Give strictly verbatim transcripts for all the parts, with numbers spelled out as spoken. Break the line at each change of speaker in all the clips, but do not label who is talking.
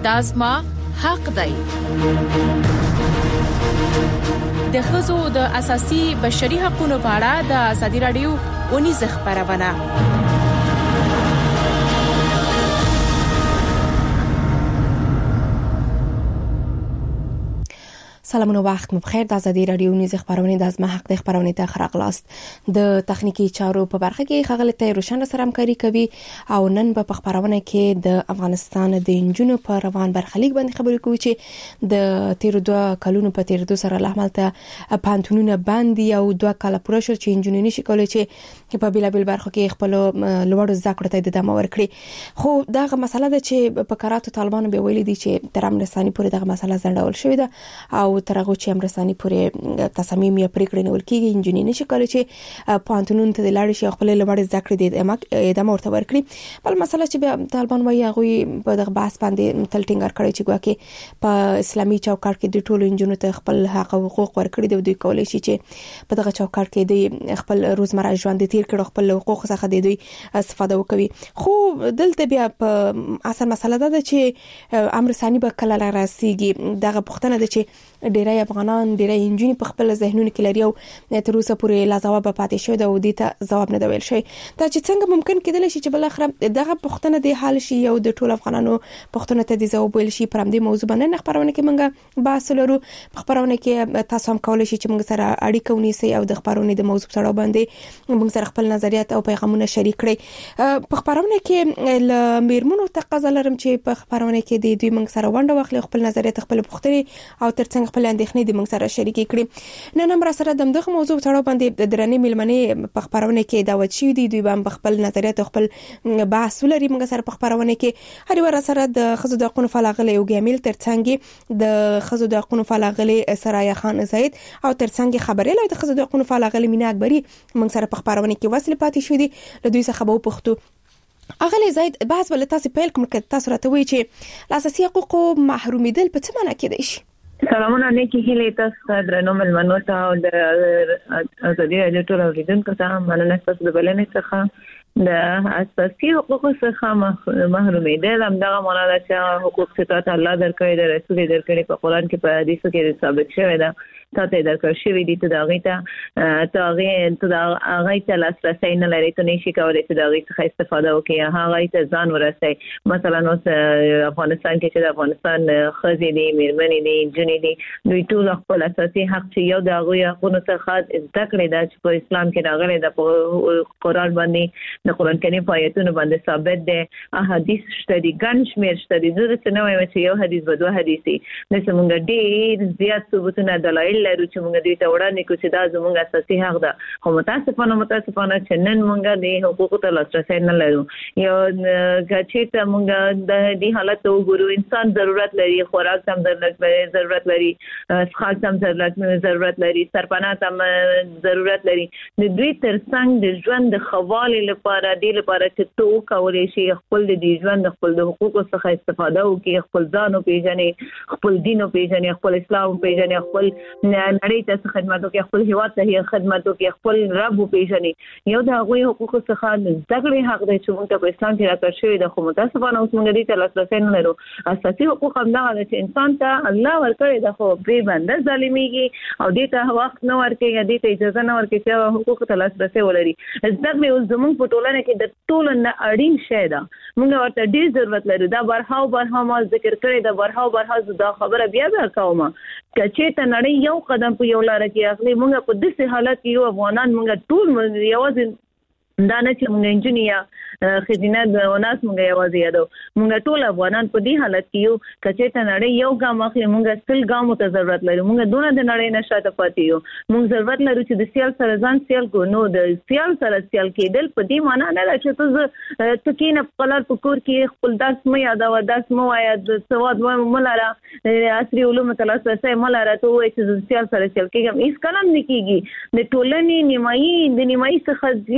دا زما حق دی. د ښځو د اساسي بشري حقوقو په اړه د ازادي راډیو ونیزه خبرونه.
سلامونه وخت مو بخیر. د ازادي راډیو نیوز خبرونه د ازما حق د خبرونه ته خراغلاست. د تخنیکی چارو په برخه کې خغل ته روشن سره همکاري کوي او نن په خبرونه کې د افغانستان د انجونو په روان برخلیک باندې خبرې کوي چې د تیر دوه کلونو په تیر دوه سره لحمل ته پانتونونه باندې او دوه کال پوره شو چې انجونو نشي کولای چې په بلابل برخه کې خپل لوړ زده کړو ته د دمه ورکړي. خو دغه مسله ده چې په قراراتو طالبانو به ویلي دي چې تر امرسانی پورې دغه مسله ځنډول شوې ده او ترغه چې امرسانی پورې تصمیم یې پریکړه نیول کیږي. انجونی نشي کولای چې پانتونون ته د لاړ شي خپل لوړ زده کړې د دمه ورته ورکړي. بل مسله چې طالبان وايي هغه په دغه بحث باندې تل ټینګار کړی چې ګواکې په اسلامي چوکاټ کې د ټولو انجونو ته خپل حق او حقوق ورکړي دي. دوی کولای شي چې په دغه چوکاټ کې د خپل روزمره ژوند تیر کړي خپل حقوق څخه د دوی استفاده وکړي. خو دلته بیا په اصل مسله ده چې امرسانی به کله راسیږي. دغه پوښتنه ده چې ډیری افغانان ډیری انجونی په خپل ذهنونو کې لري او تر اوسه پورې لا ځواب پاتې شوی دی او دې ته ځواب نه دی ویل شوی. دا چې څنګه ممکن کېدل شي چې بل اخر دغه پوښتنه د حل شي او د ټول افغانانو پوښتنه ته د ځواب ویل شي. پر همدې موضوع باندې خبرونه کې منګه بحث لرو. خبرونه کې تاسو هم کولای شئ چې موږ سره اړیکه ونیسئ او د خبرونه د موضوع سره باندې موږ سره خپل نظریات او پیغامونه شریک کړئ. په خبرونه کې ل میرمنو تقاضا لرم چې په خبرونه کې د دوی موږ سره ونډه واخلي خپل نظریات خپل پوښتنې او ترڅنګ خپل اندېښنې د موږ سره شریک کړي. نن هم را سره د دغه موضوع په اړه باندې د درنې ملمنې په خبرونه کې دعوت شوي دي. دوی به خپل نظریات او خپل بحث ولري. موږ سره په خبرونه کې هر ور سره د خزو د حقوقو فعال او ګامل ترڅنګ د خزو د حقوقو فعال سرايا خان زید او ترڅنګ خبرې له د خزو د حقوقو فعال مینا اکبري موږ سره په خبرونه کې وصل پاتې شوي دي. له دوی څخه به پوښتو اغلی زید بحث ول تاسو پیل کوم کې تاسو راته وی چې اساسي حقوقو محرومیدل په څه معنی کې دي؟
سلامونه نیکی هیله تاسو درنو ملمنو ته او د ازادي راډیو ټول اوریدونکو ته مننه تاسو د بلنې څخه. د اساسي حقوقو څخه محرومیدل هم دغه معنا ده چې حقوق ستاسو الله درکړي د رسول درکړي په قرآن کې په حدیثو کې ثابت شوی ده. تاسو درکړ شوی دي ته دغه ته تاغه ته هغه ته لاسرسي نه لري ته نشي کولای چې دغه څخه استفاده وکړي. هغه ته ځان ورسي. مثلا نو افغانستان کې چې د افغانستان خزې دي میرمنې دي جنې دي دوی ټول خپل اساسي حق چې یو د هغه حقوقو څخه زده کړي دا چې په اسلام کې راغلي د قرآن باندې د قرآن کریم په آیاتونو باندې ثابت دي. احادیث شته دي ګڼ شمېر شته دي. زه څه نه وایم چې یو حدیث به دوه حدیثي نه څنګه ډېر زیات ثبوتونه دلایل لرو چې موږ دوی ته وړاندې کوو چې دا زموږ اساسي حق ده. خو متاسفانه متاسفانه چې نن موږ د حقوقو ته لاسرسی نه لرو. یو چې ته موږ د دې حالت وګورو انسان ضرورت لري خوراک هم ضرورت لري څښاک هم ضرورت لري سرپناه هم ضرورت لري. د دوی ترڅنګ د ژوند د خوالي لپاره د لپاره چې تو کولای شي خپل د ژوند خپل د حقوقو څخه استفاده وکړي خپل ځان او پیژنې خپل دین او پیژنې خپل اسلام پیژنې خپل نړۍ ته خدمت وکړي خپل هیواد ته خدمت وکړي خپل رب پیژنې. یو د هغوی حقوقو څخه ځګړې حق دی چې موږ ته په اسلام کې راکړل شوی د خو متاسفانه اوس موږ دې ته لاسرسی نه لرو. اساسي حقوق هم دا چې انسان ته الله ورکړي د خو پرې باندې ظالميږي او دې ته وخت نه ورکړي یا دې ته اجازه نه ورکړي چې حقوق ته لاسرسی ولري. ځکه اوس زموږ په ټولنه کې د ټولو نه اړین شی ده. موږ ورته ډېر ضرورت لرو. دا برهاو برهاو ما ذکر کړی دا برهاو برهاو دا خبره بیا بیا کوم چې ته نړۍ یو قدم په یو لار کې اخلي. موږ په داسې حالت کې یو افغانان موږ ټول یوازې دا نه چې موږ انجینیا خزینه د وناس موږ یوازې یادو موږ ټول افغانان په دې حالت کې یو چې ته نړۍ یو ګام اخلي. موږ سل ګامو ته ضرورت لرو. موږ دونه د نړۍ نشاته پاتې یو. موږ ضرورت لرو چې د سیال سره ځان سیال کو نو د سیال سره سیال کېدل په دې معنی نه ده چې ته ته کینه په قلار په کور کې خپل درس مې یادو درس مو یا د سواد مو ملاره عصري علوم ته لاسرسی ملاره ته وایي چې د سیال سره سیال کېږم. هیڅ کلام نه کېږي. د ټولنې نیمایي د نیمایي څخه زیاته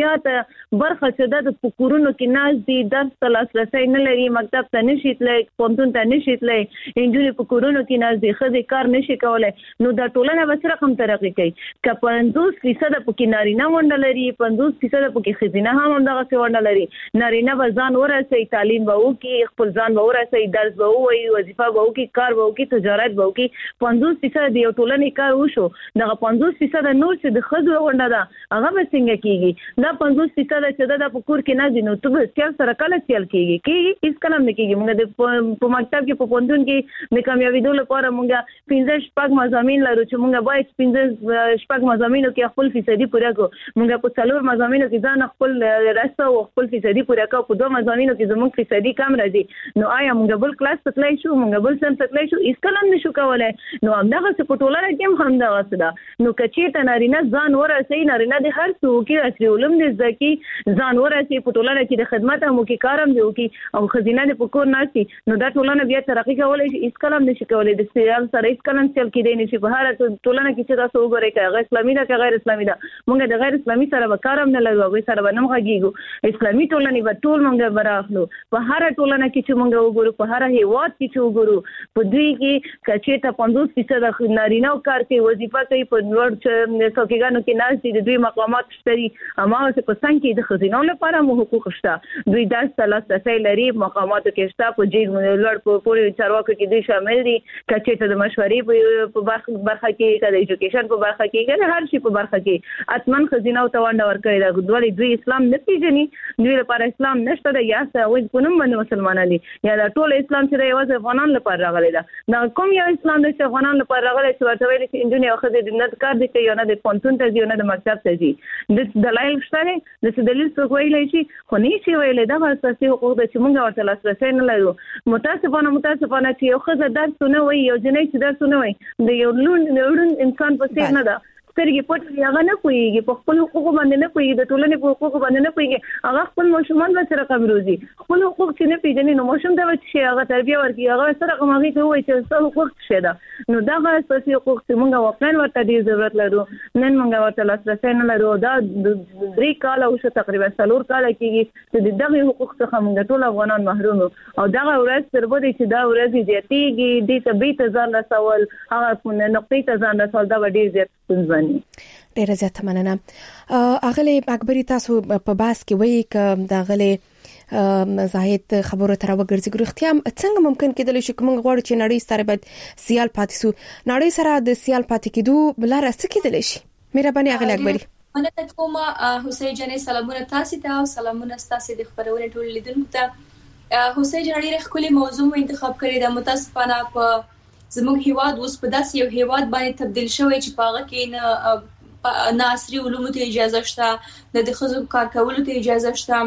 زیاته برخه چې د کورونو کې ناز دي درس ته لاسرسي نه لري مکتب ته نشي تللی پوهنتون ته نشي تللی انجونې په کورونو کې ناز دي ښځې کار نشي کولی نو دا ټولنه به څه رقم ترقي کوي که پنځوس فیصده پکې نارینه ونډه لري پنځوس فیصده پکې ښځینه هم همدغسې ونډه لري نارینه به ځان ورسوي تعلیم به وکړي خپل ځان به ورسوي درس به ووایي وظیفه به وکړي کار به وکړي تجارت به وکړي پنځوس فیصده د یو ټولنې کار وشو دغه پنځوس فیصده نور چې د ښځو ونډه ده هغه به څنګه کېږي دا پنځوس فیصده چې ده دا په کور کې نه دي نو ته به سیال سره کله سیال کېږي کېږي هېڅکله هم نه کېږي مونږ د په مکتب کې په پوهنتون کې د کامیابېدو لپاره مونږ پنځه شپږ مضامین لرو چې مونږ باید پنځه شپږ مضامینو کې خپل فیصدي پوره کړو مونږ په څلور مضامینو کې ځان خپل رسته او خپل فیصدي پوره کړو په دوه مضامینو کې زموږ فیصدي کم راځي نو آیا مونږ بل کلاس ته تللی شو مونږ بل صنف ته تللی شو هېڅکله هم نشو کولی نو همدغسې په ټولنه کې هم همدغسې ده نو که چېرته نارینه ځان ورسوي نارینه د هر څه وکړي عصري علوم دې زده کړي ځان ورسوي په ټولنه کې د خدمت هم وکړي کار هم دې وکړي او ښځینه دې په کور ناست وي نو دا ټولنه بیا ترقي کولی شي هېڅکله هم نشي کولی د سیال سره هېڅکله هم سیال کېدی نشي په هره ټولنه کې چې تاسو وګورئ که هغه اسلامي ده که غیر اسلامي ده مونږ د غیر اسلامي سره به کار هم نه لرو هغوی سره به نه هم غږېږو اسلامي ټولنې به ټول مونږ به رااخلو په هره ټولنه کې چې مونږ وګورو په هره هېواد کې چې وګورو په دوی کې که چېرته پنځوس فیصده نارینه کار کوي وظیفه کوي په لوړ څوکیګانو کې ناست دي د دوی مقامات شته دي هماغسې په څنګ کې د ښځینو لپاره هم حقوق شته دوی درس ته لاسرسی لري مقاماتو کې شته په جیګ لوړ په پورې چارواکو کې دوی شامل دي که چېرته د مشورې په برخه کې که د ایجوکیشن په برخه کې که د هر شي په برخه کې حتما ښځینو ته ونډه ورکوي ده ولې دوی اسلام نه پېژني دوی لپاره اسلام نشته ده یا هغوی په نوم باندې مسلمانان دي یا دا ټول اسلام چې دی یوازې افغانانو لپاره راغلی ده دا کوم یو اسلام دی چې افغانانو لپاره راغلی چې ورته ویلي چې نجونې او ښځې د نه د کار دي کوي او نه د پوهنتون ته ځي او نه د مکتب ته ځي د دلایل شته دی داسې دلیل څوک ویلی شي خو نه شي ویلی دغه اساسي حقوق ده چې موږ ورته لاسرسی نه لرو متاسفانه متاسفانه چې یو ښځه درس ونه وایي یو جنۍ چې درس ونه وایي د یو لوند انسان په څېر نه ده سترګې پټې هغه نه پوهېږي په خپل حقوقو باندې نه پوهېږي د ټولنې په حقوقو باندې نه پوهېږي هغه خپل ماشومان به څه رقم روزي خپل حقوق چې نه پېژني نو ماشوم ته به څه شي هغه تربیه ورکړي هغه څه رقم هغې ته ووایي چې ستا حقوق څه شی ده نو دغه اساسي حقوق چې موږ واقعا ورته ډېر ضرورت لرو نن موږ ورته لاسرسی نه لرو دا درې کاله وشو تقریبا څلور کاله کېږي چې د دغې حقوق څخه موږ ټول افغانان محروم یو او دغه ورځ تر بده چې دا ورځې زیاتېږي دې ته بېرته ځان رسول هغه نقطې ته ځان رسول دا به ډېر زیات ستونزمن وي
ډیره زیاته مننه اغلی اکبري تاسو په باس کې وایي ک د اغلی زاهد خبرو تر وګرځي ګرختیا څنګه ممکن کېدل شي کوم غوړ چې نړۍ سره باید سیال پاتې سو نړۍ سره د سیال پاتې کېدو بل راځي کېدل شي مهرباني اغلی اکبري
مننه کوم حسین جنې سلامونه تاسو ته او سلامونه تاسو د خبرونه ټول لیدونکو ته حسین جنې ډېر خولي موضوع انتخاب کړی د متاسفانه په زموږ هیواد اوس په داسې یو هیواد باندې تبدیل شوی چې پاغه کې نه نه عصري علومو ته اجازه شته نه د ښځو کار کولو ته اجازه شته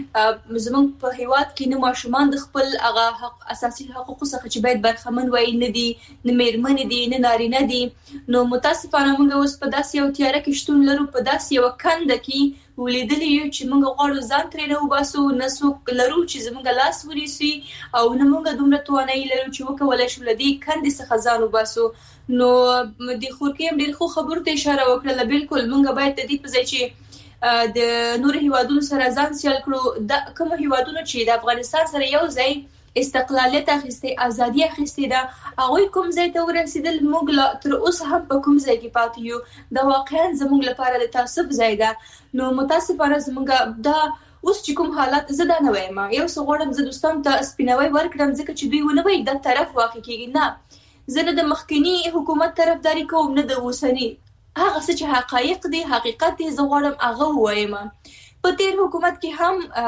زموږ په هیواد کې نه ماشومان د خپل هغه حق اساسي حقوقو څخه چې باید برخمن وای نه دي نه میرمنې دي نه نارینه دي نو متاسفانه موږ اوس په داسې یو تیاره کې شتون لرو په داسې یو کنده کې ولیدلی یو چې موږ غواړو ځان ترې نه وباسو نه څوک لرو چې زموږ لاس ونیسي او نه موږ دومره توانایي لرو چې وکولی شو له دې کندې څخه ځان وباسو نو د خورکۍ هم ډېر ښو خبرو ته اشاره وکړله بالکل موږ باید د دې په ځای چې د نورو هیوادونو سره ځان سیال کړو د کومو هیوادونو چې د افغانستان سره یو ځای استقلالیت اخیستې ازادي اخیستې ده هغوی کوم ځای ته ورسېدل موږ تر اوسه هم په کوم ځای کې پاتې یو دا واقعا زموږ لپاره د تعصب ځای ده نو متاسفانه زموږ دا اوس چې کوم حالات زه دا نه وایم یو څه غواړم زه دوستانو ته سپیناوی ورکړم ځکه چې دوی ونه وایي دا طرف واقع کېږي نه زه نه د مخکني حکومت طرفداري کوم نه د اوسني هغه څه چې حقایق دي حقیقت دي زه غواړم هغه ووایم په تیر حکومت کې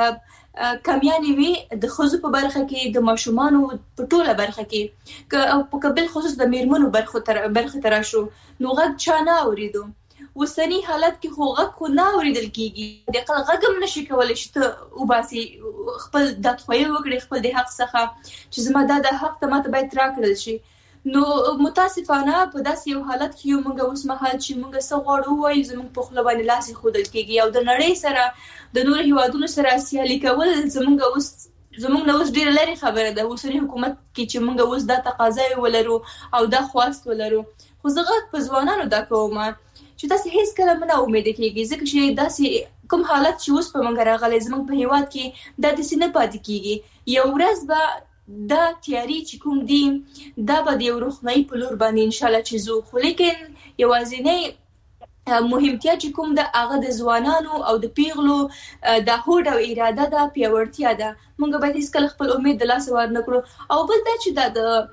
هم کمیانې وي د ښځو په برخه کې د ماشومانو په ټوله برخه کې که بالخصوص د میرمنو برخه ته راشو نو غږ چا نه اورېدو اوسني حالت کې خو غږ خو نه اورېدل کېږي د اقل غږ هم نشي کولی چې ته وباسي خپل دادخواهي وکړې خپل د حق څخه چې زما دا د حق ته ماته باید راکړل شي نو متاسفانه په داسې یو حالت کې یو موږ اوس مهال چې موږ څه غواړو ووایو زموږ په خوله باندې لاس ایښودل کېږي او د نړۍ سره د نورو هیوادونو سره سیالي کول زموږ اوس زموږ نه اوس ډېره لرې خبره ده اوسني حکومت کې چې موږ اوس دا تقاضا ولرو او دا خواست ولرو خو زه غږ په ځوانانو دا کوم چې تاسو هیڅ کله نه امید کیږي ځکه چې داسې کوم حالت چې اوس په منګ راغلی زموږ په هیواد کې دا داسې نه پاتې کیږي. یو ورځ به دا تیاری چې کوم دي دا به د یو روښنايي په لور باندې ان شاء الله چې زو، خو لیکن یوازینی مهمتیا چې کوم د هغه د ځوانانو او د پیغلو د هوډ او اراده د پیاوړتیا ده. موږ باید هیڅکله خپل امید د لاسه ور نه کړو. او بل دا چې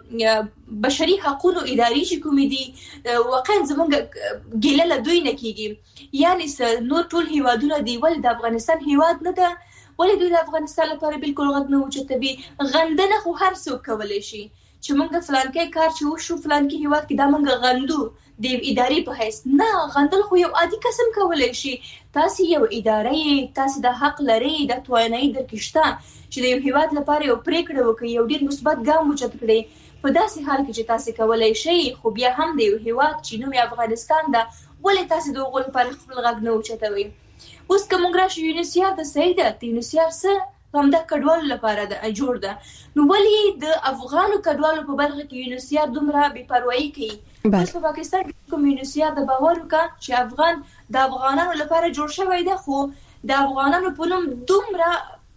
د بشري حقوقو اداري چې کوم دي واقعا زموږ ګیله له دوی نه کیږي. یعنی نور ټول هیوادونه دی ول د افغانستان هیواد نه ده، ولې دوی د افغانستان لپاره بالکل غږ نه اوچتوي. غندنه خو هر څوک کولی شي چې موږ فلانکې کار چې وشو فلانکې هیواد کې دا موږ غندو د ادارې په حیث نه. غندل خو یو عادي قسم کولی شي. تاسو یو اداره یې، تاسو د حق لري، د توانایي درکې شته چې د یو هیواد لپاره یو پریکړه وکړي، یو ډیر مثبت ګام اوچت کړي. په داسې حال کې چې تاسو کولی شئ، خو بیا هم د یو هیواد چې نوم یې افغانستان ده، ولې تاسو د هغو لپاره خپل غږ نه اوچتوئ؟ اوس که موږ راشو یونیسیار د صحیح ده، د یونیسیار څه همدا کډوالو لپاره د جوړ ده، نو ولې د افغانو کډوالو په برخه کې یونیسیار دومره بې پروايي کوي؟ اوس په پاکستان کې کوم یونیسیار د باور وکړه چې افغان د افغانانو لپاره جوړ شوی دی، خو د افغانانو په نوم دومره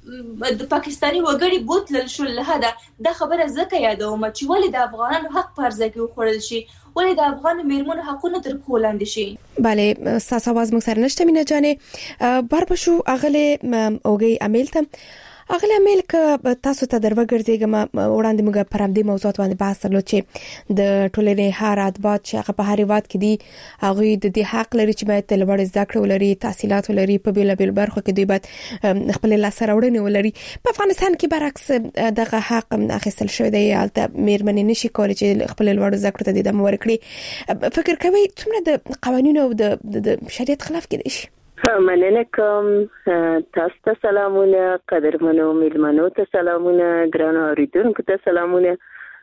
د پاکستاني وګړي بوتلل شول له حده. دا خبره ځکه یادوم چې ولې د افغانانو حق په عرضه کې وخوړل شي، ولې د افغان میرمنو حقونه تر پښو لاندې شي.
بله ساس आवाज مو سره نشته مینه جانې بار بشو اغله اوګي امیل ته اغله امیل ک تاسو ته درو ګرځېګم وړاندې موږ پر همدې موضوعات باندې بحث درلود چې د ټولنې هر ادبات چې هغه په هر وخت کې دي هغه د دې حق لري چې باید لوړ زده کړې ولري، تحصیلات ولري، په بیل بیل برخو کې دوی باید خپل لاسته راوړنې ولري. په افغانستان کې برعکس دغه حق اخیستل شوی دی، البته میرمنې نشي کولای چې خپل لوړ زده کړې ته د دم ورکړي. فکر کوي څومره د قوانینو او د شریعت خلاف کې شي؟
مننه کوم. تاسو ته سلامونه، قدرمنو میلمنو ته سلامونه، ګرانو اوریدونکو ته سلامونه.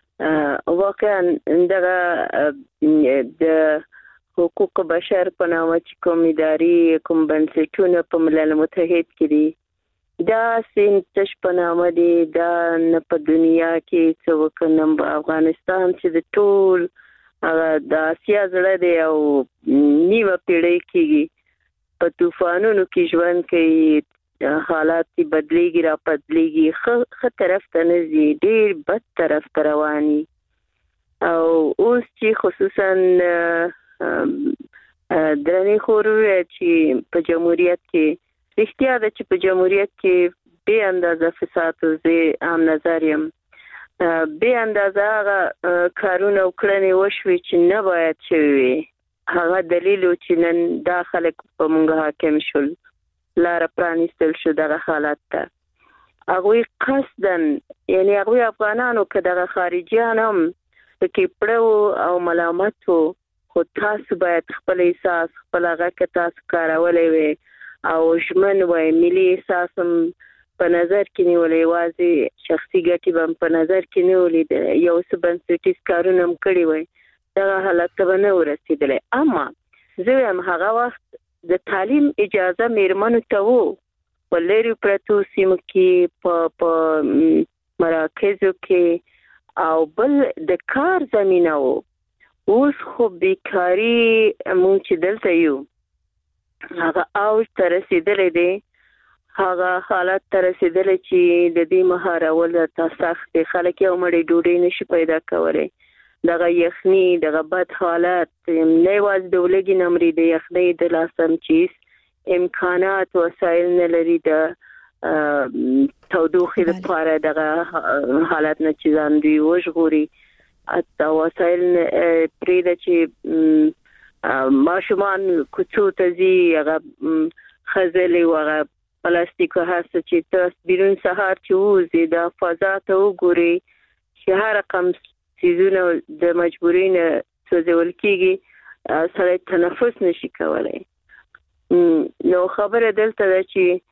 واقعا دغه د حقوق بشر په نامه چې کوم اداري کوم بنسټونه په ملل متحد کې دي دا سینتش په نامه دي، دا نه په دنیا کې څوک نه په افغانستان چې د ټول د آسیا زړه دی او نیمه پیړۍ کېږي په طوفانونو کې ژوند کوي، حالات بدلیږي را بدلیږي، ښه طرف ته نه ځي، ډېر بد طرف ته رواني. او اوس چې خصوصا درنې خورو چې په جمهوریت کې رښتیا ده چې په جمهوریت کې بې اندازه فساد او زه عام نظر یم، بې اندازه هغه کارونه او کړنې وشوي چې نه باید شوي وي. هغه دلیل چې نن دا خلک په مونږ حاکم شول، لاره پرانیستل شو دغه حالت ته. هغوی قصدن یعنی هغوی افغانانو که دغه خارجیان هم پکې پړه او ملامت وو، خو تاسو باید خپل احساس خپل هغه که تاسو کارولی وي او ژمن وای، ملي احساس هم په نظر کې نیولې، یوازې شخصي ګټې به هم په نظر کې نیولې، یو څه بنسټیز کارونه هم کړي وای، دغه حالت ته به نه ورسېدلی. اما زه وایم هغه وخت د تعلیم اجازه میرمنو ته وو په لرې پرتو سیمو کې، په مراکزو کې، او بل د کار زمینه وو. اوس خو بیکاري مونږ چې دلته یو هغه اوج ته رسېدلی دی، هغه حالت ته رسېدلی چې د دې مهارول ته سخت دی. خلک یو مړۍ ډوډۍ نشي پیدا کولی، دغه یخني، دغه بد حالت، نه یوازې د ولږې نه مري، د یخنۍ د لاسه هم چې امکانات وسایل نه لري د تودوخې لپاره دغه حالت نه چې ځان دوی وژغوري، حتی وسایل پرېږده چې ماشومان کوڅو ته ځي، هغه ښځلې و هغه پلاستیکو هسته چې ته بیرون سهار چې ووځي د فضا ته وګوري چې هر رقم سیزونه د مجبورۍ نه سوځول کېږي، سړی تنفس نشي کولی. نو خبره دلته ده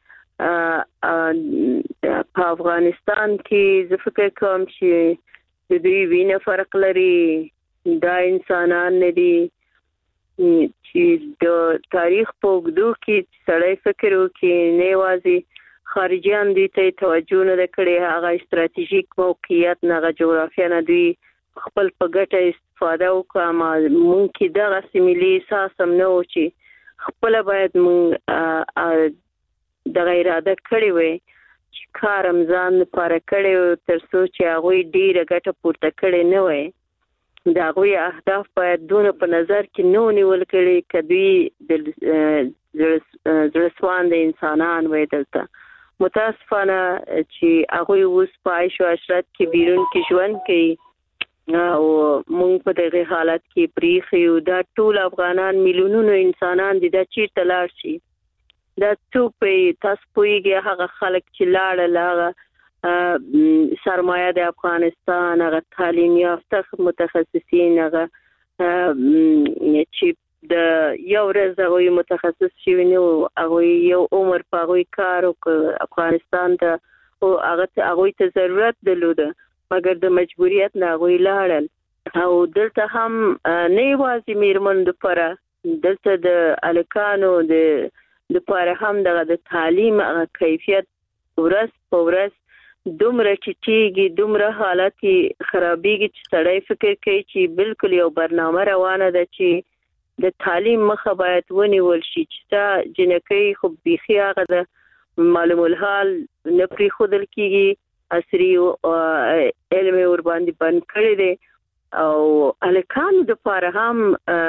چې په افغانستان کې زه فکر کوم چې د دوی وینه فرق لري، دا انسانان نه دي چې د تاریخ په اوږدو کې سړی فکر وکړي، نه یوازې خارجیان دوی ته توجه نه ده کړې، هغه استراتیژیک موقعیت نه، هغه جغرافیه نه دوی خپل په ګټه استفاده وکړم. مونږ کې دغه سیملي احساس هم نه و چې خپل باید مونږ د اراده کړی وي چې کار هم ځان لپاره کړی تر څو چې هغوی ډیره ګټه پورته کړې نه وي. د هغوی اهداف باید دونه په نظر کې نه ونیول کړي که دوی د زړهسوانده انسانان وي دلته. متاسفانه چې هغوی اوس په عیش و عشرت کې بیرون کې ژوند کوي او مونږ په دغه حالت کې پریخي یو. دا ټول افغانان میلیونونو انسانان دي، دا چیرته لاړ شي؟ دا څوک په تاسو پوهیږئ هغه خلک چې لاړل هغه سرمایه د افغانستان، هغه تعلیم یافته متخصصین، هغه چې د یو ورځ هغوی متخصص شوي نه وو، هغوی یو عمر په هغوی کار وکړ افغانستان ته او هغه هغوی ته ضرورت درلوده مګر د مجبوریت نه هغوی لاړل. او دلته هم نه یوازې میرمنو دپاره، دلته د هلکانو د دپاره هم دغه د تعلیم کیفیت ورځ په ورځ دومره ټیټیږي، دومره حالت خرابیږي چې سړی فکر کوي چې بالکل یو برنامه روانه ده چې د تعلیم مخه باید ونیول شي چې دا جنکۍ خو بیخي هغه د معلوم الحال نه پرېښودل کېږي، عصري علم یې ورباندې بند کړی دی. او هلکانو دپاره هم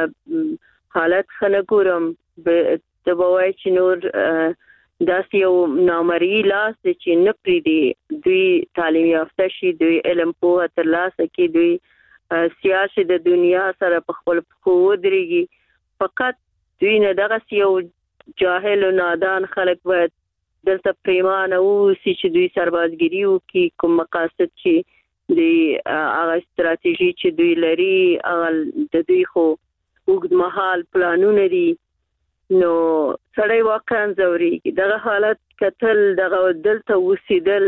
حالت ښه نه ګورم. ته به وایې چې نور داسې یو نامرئي لاس دی چې نه پرېږدي دوی تعلیم یافته شي، دوی علم پوهه ترلاسه کړي، دوی سیاسي د دنیا سره په خپل پښو ودرېږي. فقط دوی نه دغسې یو جاهل و نادان خلک باید دلته پریمانه اوسي چې دوی سربازګري وکړي، کوم مقاصد چې د هغه استراتیژي چې دوی لري هغه د دوی خو اوږد مهال پلانونه دي. نو سړی واقعا ځورېږي. دغه حالت کتل، دغه دلته اوسېدل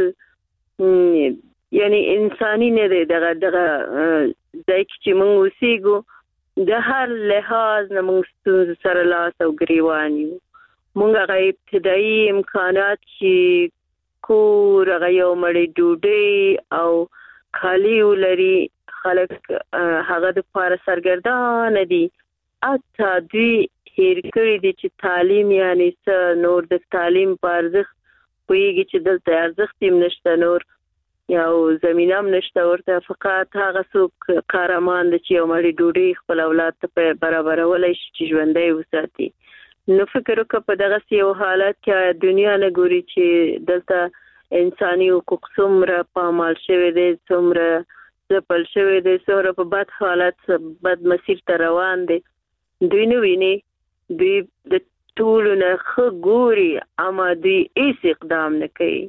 یعنی انساني نه دی. دغه دغه ځای کې چې موږ اوسېږو د هر لحاظ نه موږ ستونزو سره لاس او ګریوان یو. موږ هغه ابتدایي امکانات چې کور، هغه یو مړۍ ډوډۍ او کالي ولري، خلک هغه دپاره سرګردانه دي. حتی دوی هیر کړی دي چې تعلیم یعنی څه، نور د تعلیم په ارزښت پوهېږي چې دلته ارزښت هم نشته، نور یو زمینه هم نشته ورته. فقط هغه څوک قهرمان دی چې یو مړۍ ډوډۍ خپل اولاد ته برابرولی شي چې ژوندی وساتي. نو فکر وکړه په دغسې یو حالت کې دنیا نه ګوري چې دلته انساني حقوق څومره پامال شوی دی، څومره ځپل شوی دی، څومره په بد حالت بد مسیر ته روان دی. دوی نه ویني، دوی د ټولو نه ښه ګوري اما دوی هیڅ اقدام نه کوي.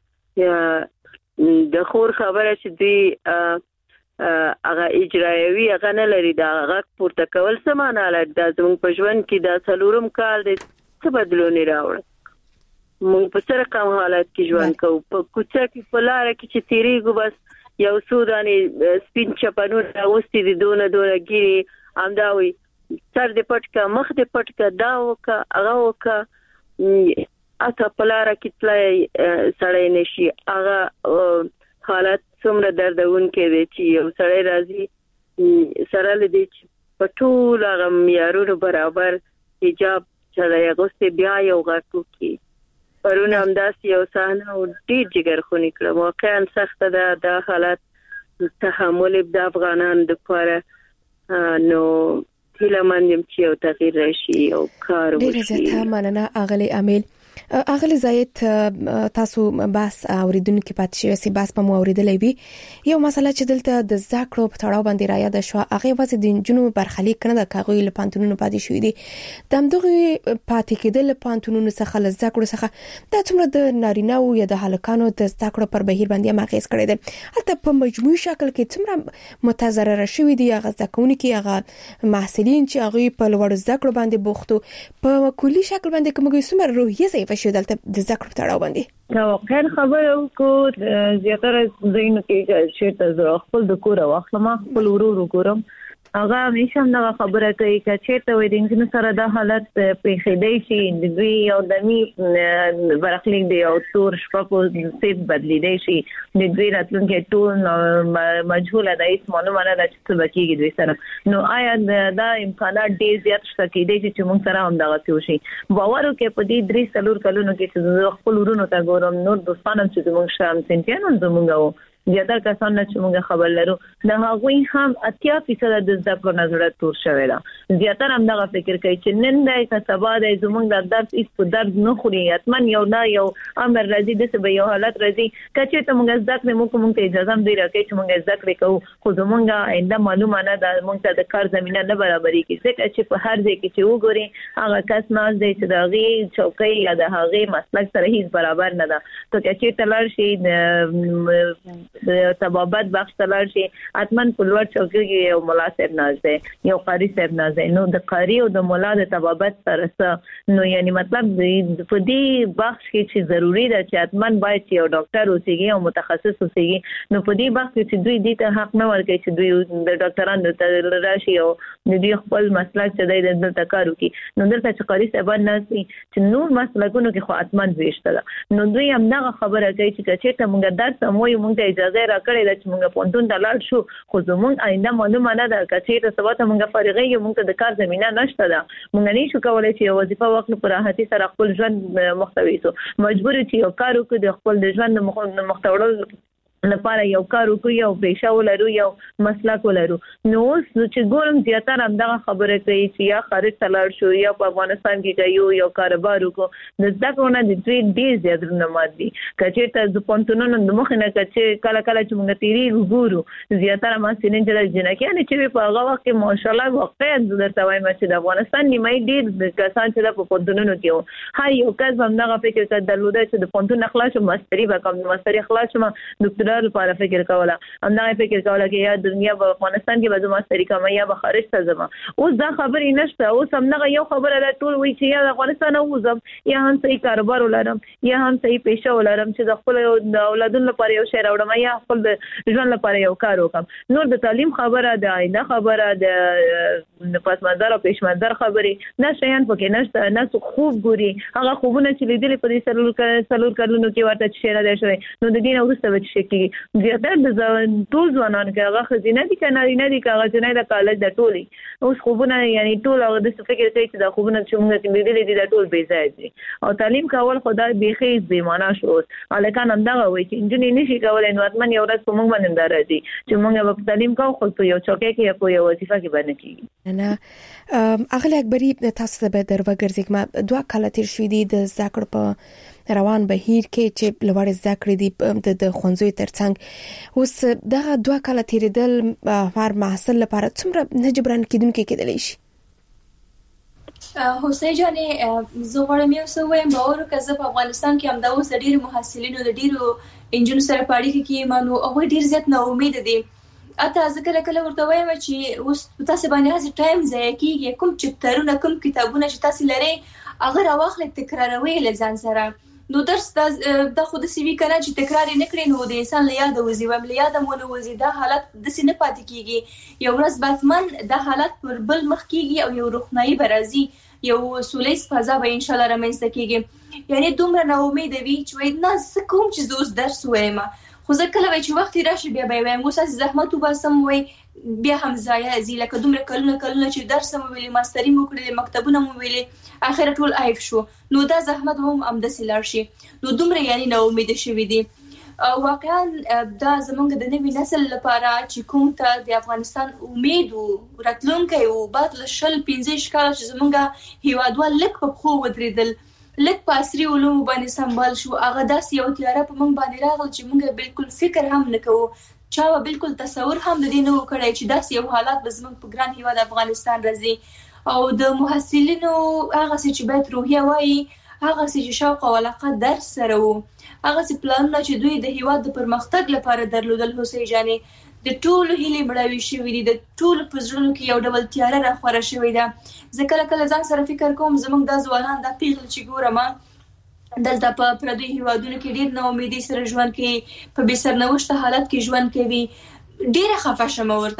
د خور خبره چې دوی هغه اجرایوي هغه نه لري، دا غږ پورته کول څه معنا لري؟ دا زموږ په ژوند کې دا څلورم کال دی، څه بدلون یې راوړه؟ موږ په څه رقم حالت کې ژوند کوو؟ په کوڅه کې په لاره کې چې تېرېږو بس یو څو دانې سپین چپنونه اغوستي دي، دونه دونه ګیرې همدا وي، سر دې پټ که، مخ دې پټ که، دا وکه هغه وکه. حتی په لاره کې تللی سړی نشي. هغه حالت څومره دردونکی دی چې یو سړی راځي سره له دې چې په ټول هغه معیارونو برابر حجاب چلی اغوستی بیا یو غږ وکړي. پرون همداسې یو صحنه و ډېر جګرخوني کړم. واقعا سخته ده دا حالت تحمل د افغانانو دپاره. نو هیله مند یم چې یو تغییر راشي او کار وشي.
ډېره زیاته مننه اغلې امیل. اغلې زاید تاسو بس اوریدونکو پاتې شوی سي بس په مو اوریدلې وي. یو مسله چې دلته د ذکر په تړاو باندې را یاد شو هغه واسه د جنو برخلیک کنه د کاغوی له پانتونونو پاتې شوې دي. د همدغه پاتې کېدل پانتونونو څخه له ذکر څخه د څومره د نارینه او یا د هلکانو د ذکر پر بهیر باندې ماخذ کړی دی. حتی په مجموعي شکل کې څومره متضرر شوی دي هغه ځکهونه کې هغه محصلین چې هغه په لوړ ذکر باندې بوختو په کلی شکل باندې کومه څومره روحیه ضعیفه شو دلته د ذکر تړاو باندې.
دا واقعا خبره وکړو زیاتره زینو کې چې تاسو خپل د کور واخلم خپل ورور وګورم هغه همیشه هم دا خبره کوي چې ته وې د انجن سره دا حالت په خېدای شي د دوی یو دمي برخلیک دی او تور شپه په سیټ بدلیدای شي د دوی راتلونکي ټول مجهوله ده هیڅ معلومه نه ده چې څه بکیږي دوی سره نو آیا دا امکانات ډیر زیات شته کېدای چې موږ سره هم دغه څه وشي باور وکړئ په دې درې څلور کلونو کې چې خپل ورونو ته ګورم نور دوستانو چې موږ شام سنتيانو زموږ زیاتره کسان چې موږ خبر لرو د هغوی هم اتیا فیصد د زده کړو نظر تور شوی دا زیاتره هم دغه فکر کوي چې نن د کسبا د زموږ د درس هیڅ په درد نه خوري اتمن یو نه یو امر راځي د څه به یو حالت راځي کچې ته موږ زده کړو موږ موږ ته اجازه هم دی راکې چې موږ زده کړو کوو خو زموږ آینده معلومه نه ده موږ ته د کار زمينه نه برابرۍ کې ځکه چې په هر ځای کې چې وګوري هغه کس ناز دی چې د هغې چوکۍ یا د هغې مسلک سره هیڅ برابر نه ده ته کچې ته لاړ شي د تبابت بخش تلل شي اتمن په لوړ چوکۍ کې یو مولا صاحب ناز دی یو قاری صاحب ناز دی نو د قاری او د مولا د تبابت سره نو یعنی مطلب په دې بخش کې چې ضروری ده چې اتمن باید یو ډاکټر اوسېږي او متخصص اوسېږي نو په دې بخش کې چې دوی دې ته حق نه ورکړي چې دوی د ډاکټرانو ته راشي او دوی خپل مسلک چې د دلته کار وکړي نو دلته چې قاری صاحب ناز دي چې نور مسلکونو کې خو اتمن ویشته ده نو دوی هم دغه خبره کوي چې چې موږ درس مو یو موږ ته اجازه راکړې ده چې موږ پونتون ته لاړ شو خو زموږ آینده معلومه نه ده چې ته سبا ته موږ فارغ یو موږ ته د کار زمينه نشته ده موږ نه شو کولای چې یو وظیفه وکړو په راحتي سره خپل ژوند محتوي سو مجبور چې یو کار وکړو د خپل د ژوند محتوی لپاره یو کار وکړو یو پیشه ولرو یو مسلک ولرو نو چې ګورم زیاتره هم دغه خبره کوي چې یا خارج ته لاړ شو یا په افغانستان کې کوي یو کاروبار وکړو د زده کړو نه د دوی ډېر زیات رونمات دي که چېرته د پوهنتونونو د مخې نه که کله کله چې موږ تېرېږو ګورو زیاتره محصلین چې جنکیانې چې وي په هغه وخت کې ماشاءالله واقعا زه درته وایم چې د افغانستان نیمایي ډېر کسان چې د په پوهنتونونو کې وو هر یو کس به همدغه فکر درلوده چې د پوهنتون نه خلاص شم ماستري به کوم د ماستري خلاص شم ډاکټر لپاره فکر کوله همدغه فکر کوله چې یا دنیا په افغانستان کې به زما ماستري کوم یا به خارج ته ځم اوس دا خبرې نشته اوس همدغه یو خبره ده ټول وایي چې یا د افغانستان وځم یا هم صحیح کاروبار ولرم یا هم صحیح پیشه ولرم چې د خپل اولادونو لپاره یو شی راوړم یا خپل ژوند لپاره یو کار وکړم نور د تعلیم خبره د آینده خبره د پس منظر او پیش منظر خبرې نه شیان پکې نشته نه خوب ګوري هغه خوبونه چې لیدلې په دې سلور سلور کلونو کې ورته چې نه دی شوی نو د دین وروسته به شي کې زیاتره د ټول ځوانان کې هغه خزینه دي کنه نه دي کاغه جنې د کالج د ټولي اوس خوبونه یعنی ټول هغه د فکر کوي چې د خوبونه چې موږ کې لیدلې دي د ټول بې ځای دي او تعلیم کول خدای بيخي بې معنا شو الکان همدغه وایي چې انجنیر نشي کولای نو اتمن یو ورځ په موږ باندې درځي چې موږ په تعلیم کوو خو په یو چوکۍ کې په یو وظیفه کې باندې کیږي
نه اغلی اکبری تاسو به در وګرځي ما دوه کال تیر شوې دي د ذکر په روان بهیر کې چې لوړ ذکر دي د خونځوي ترڅنګ اوس دغه دوه کال تیریدل هر محصل لپاره څومره نه جبران کېدونکي کېدلی شي
حسین جانې زه غواړم یو څه ووایم باور وکړه زه په افغانستان کې همدا اوس د ډېرو محصلینو د ډېرو انجونو سره په اړیکه کې یم نو هغوی ډېر زیات ناامیده دي اته زه کله کله ورته وایم چې اوس تاسو باندې هسې ټایم ضایع کېږي کوم چپټرونه کوم کتابونه چې تاسو لرئ هغه راواخلئ تکراروئ له ځان سره نو درس دا خو داسې وي که نه چې تکرار یې نه کړې نو د انسان له یاده وځي وایم له یاده مو نه وځي دا حالت داسې نه پاتې کېږي یو ورځ به حتما دا حالت پر بل مخ کېږي او یو روښنایي به راځي یو سولیز فضا به انشاءالله رامنځته کېږي یعنې دومره ناامیده وي چې وایي نه زه کوم چې زه اوس درس ووایم خو زه کله وایي چې وخت یې راشي بیا به یې وایم اوس هسې زحمت وباسم وایي بیا هم ضایع ځي لکه دومره کلونه کلونه چې درس مو ویلې ماستري مو کړلې مکتبونه مو ویلې اخر ټول عیب شو نو دا زحمت هم همداسې لاړ شي نو دومره یعنی ناامیده شوي دي واقعا دا زمونږ د نوي نسل لپاره چې کوم ته د افغانستان امید و راتلونکی و بعد له شل پنځه ویشت کاله چې زمونږ هیوادوال لږ په پښو ودرېدل لږ په عصري علومو باندې سمبال شو هغه داسې یو تیاره په موږ باندې راغله چې موږ بالکل فکر هم نه کوو چا به بالکل تصور هم د دې نه و کړی چې داسې یو حالات به زموږ په ګران هیواد افغانستان راځي او د محصلینو هغسې چې باید روحیه وایي هغسې چې شوق او علاقه درس سره و هغسې پلانونه چې دوی د هیواد د پرمختګ لپاره درلودل حسین جانې د ټولو هیلې مړاوې شوي دي د ټولو په زړونو کې یو ډول تیاره راخوره شوې ده زه کله کله ځان سره فکر کوم زموږ دا ځوانان دا پیغلې چې ګورم دلته په پردیو هیوادونو کې ډېر ناامیدۍ سره ژوند کوي په بې سرنوشته حالت کې ژوند کوي ډېره خفه شم ورته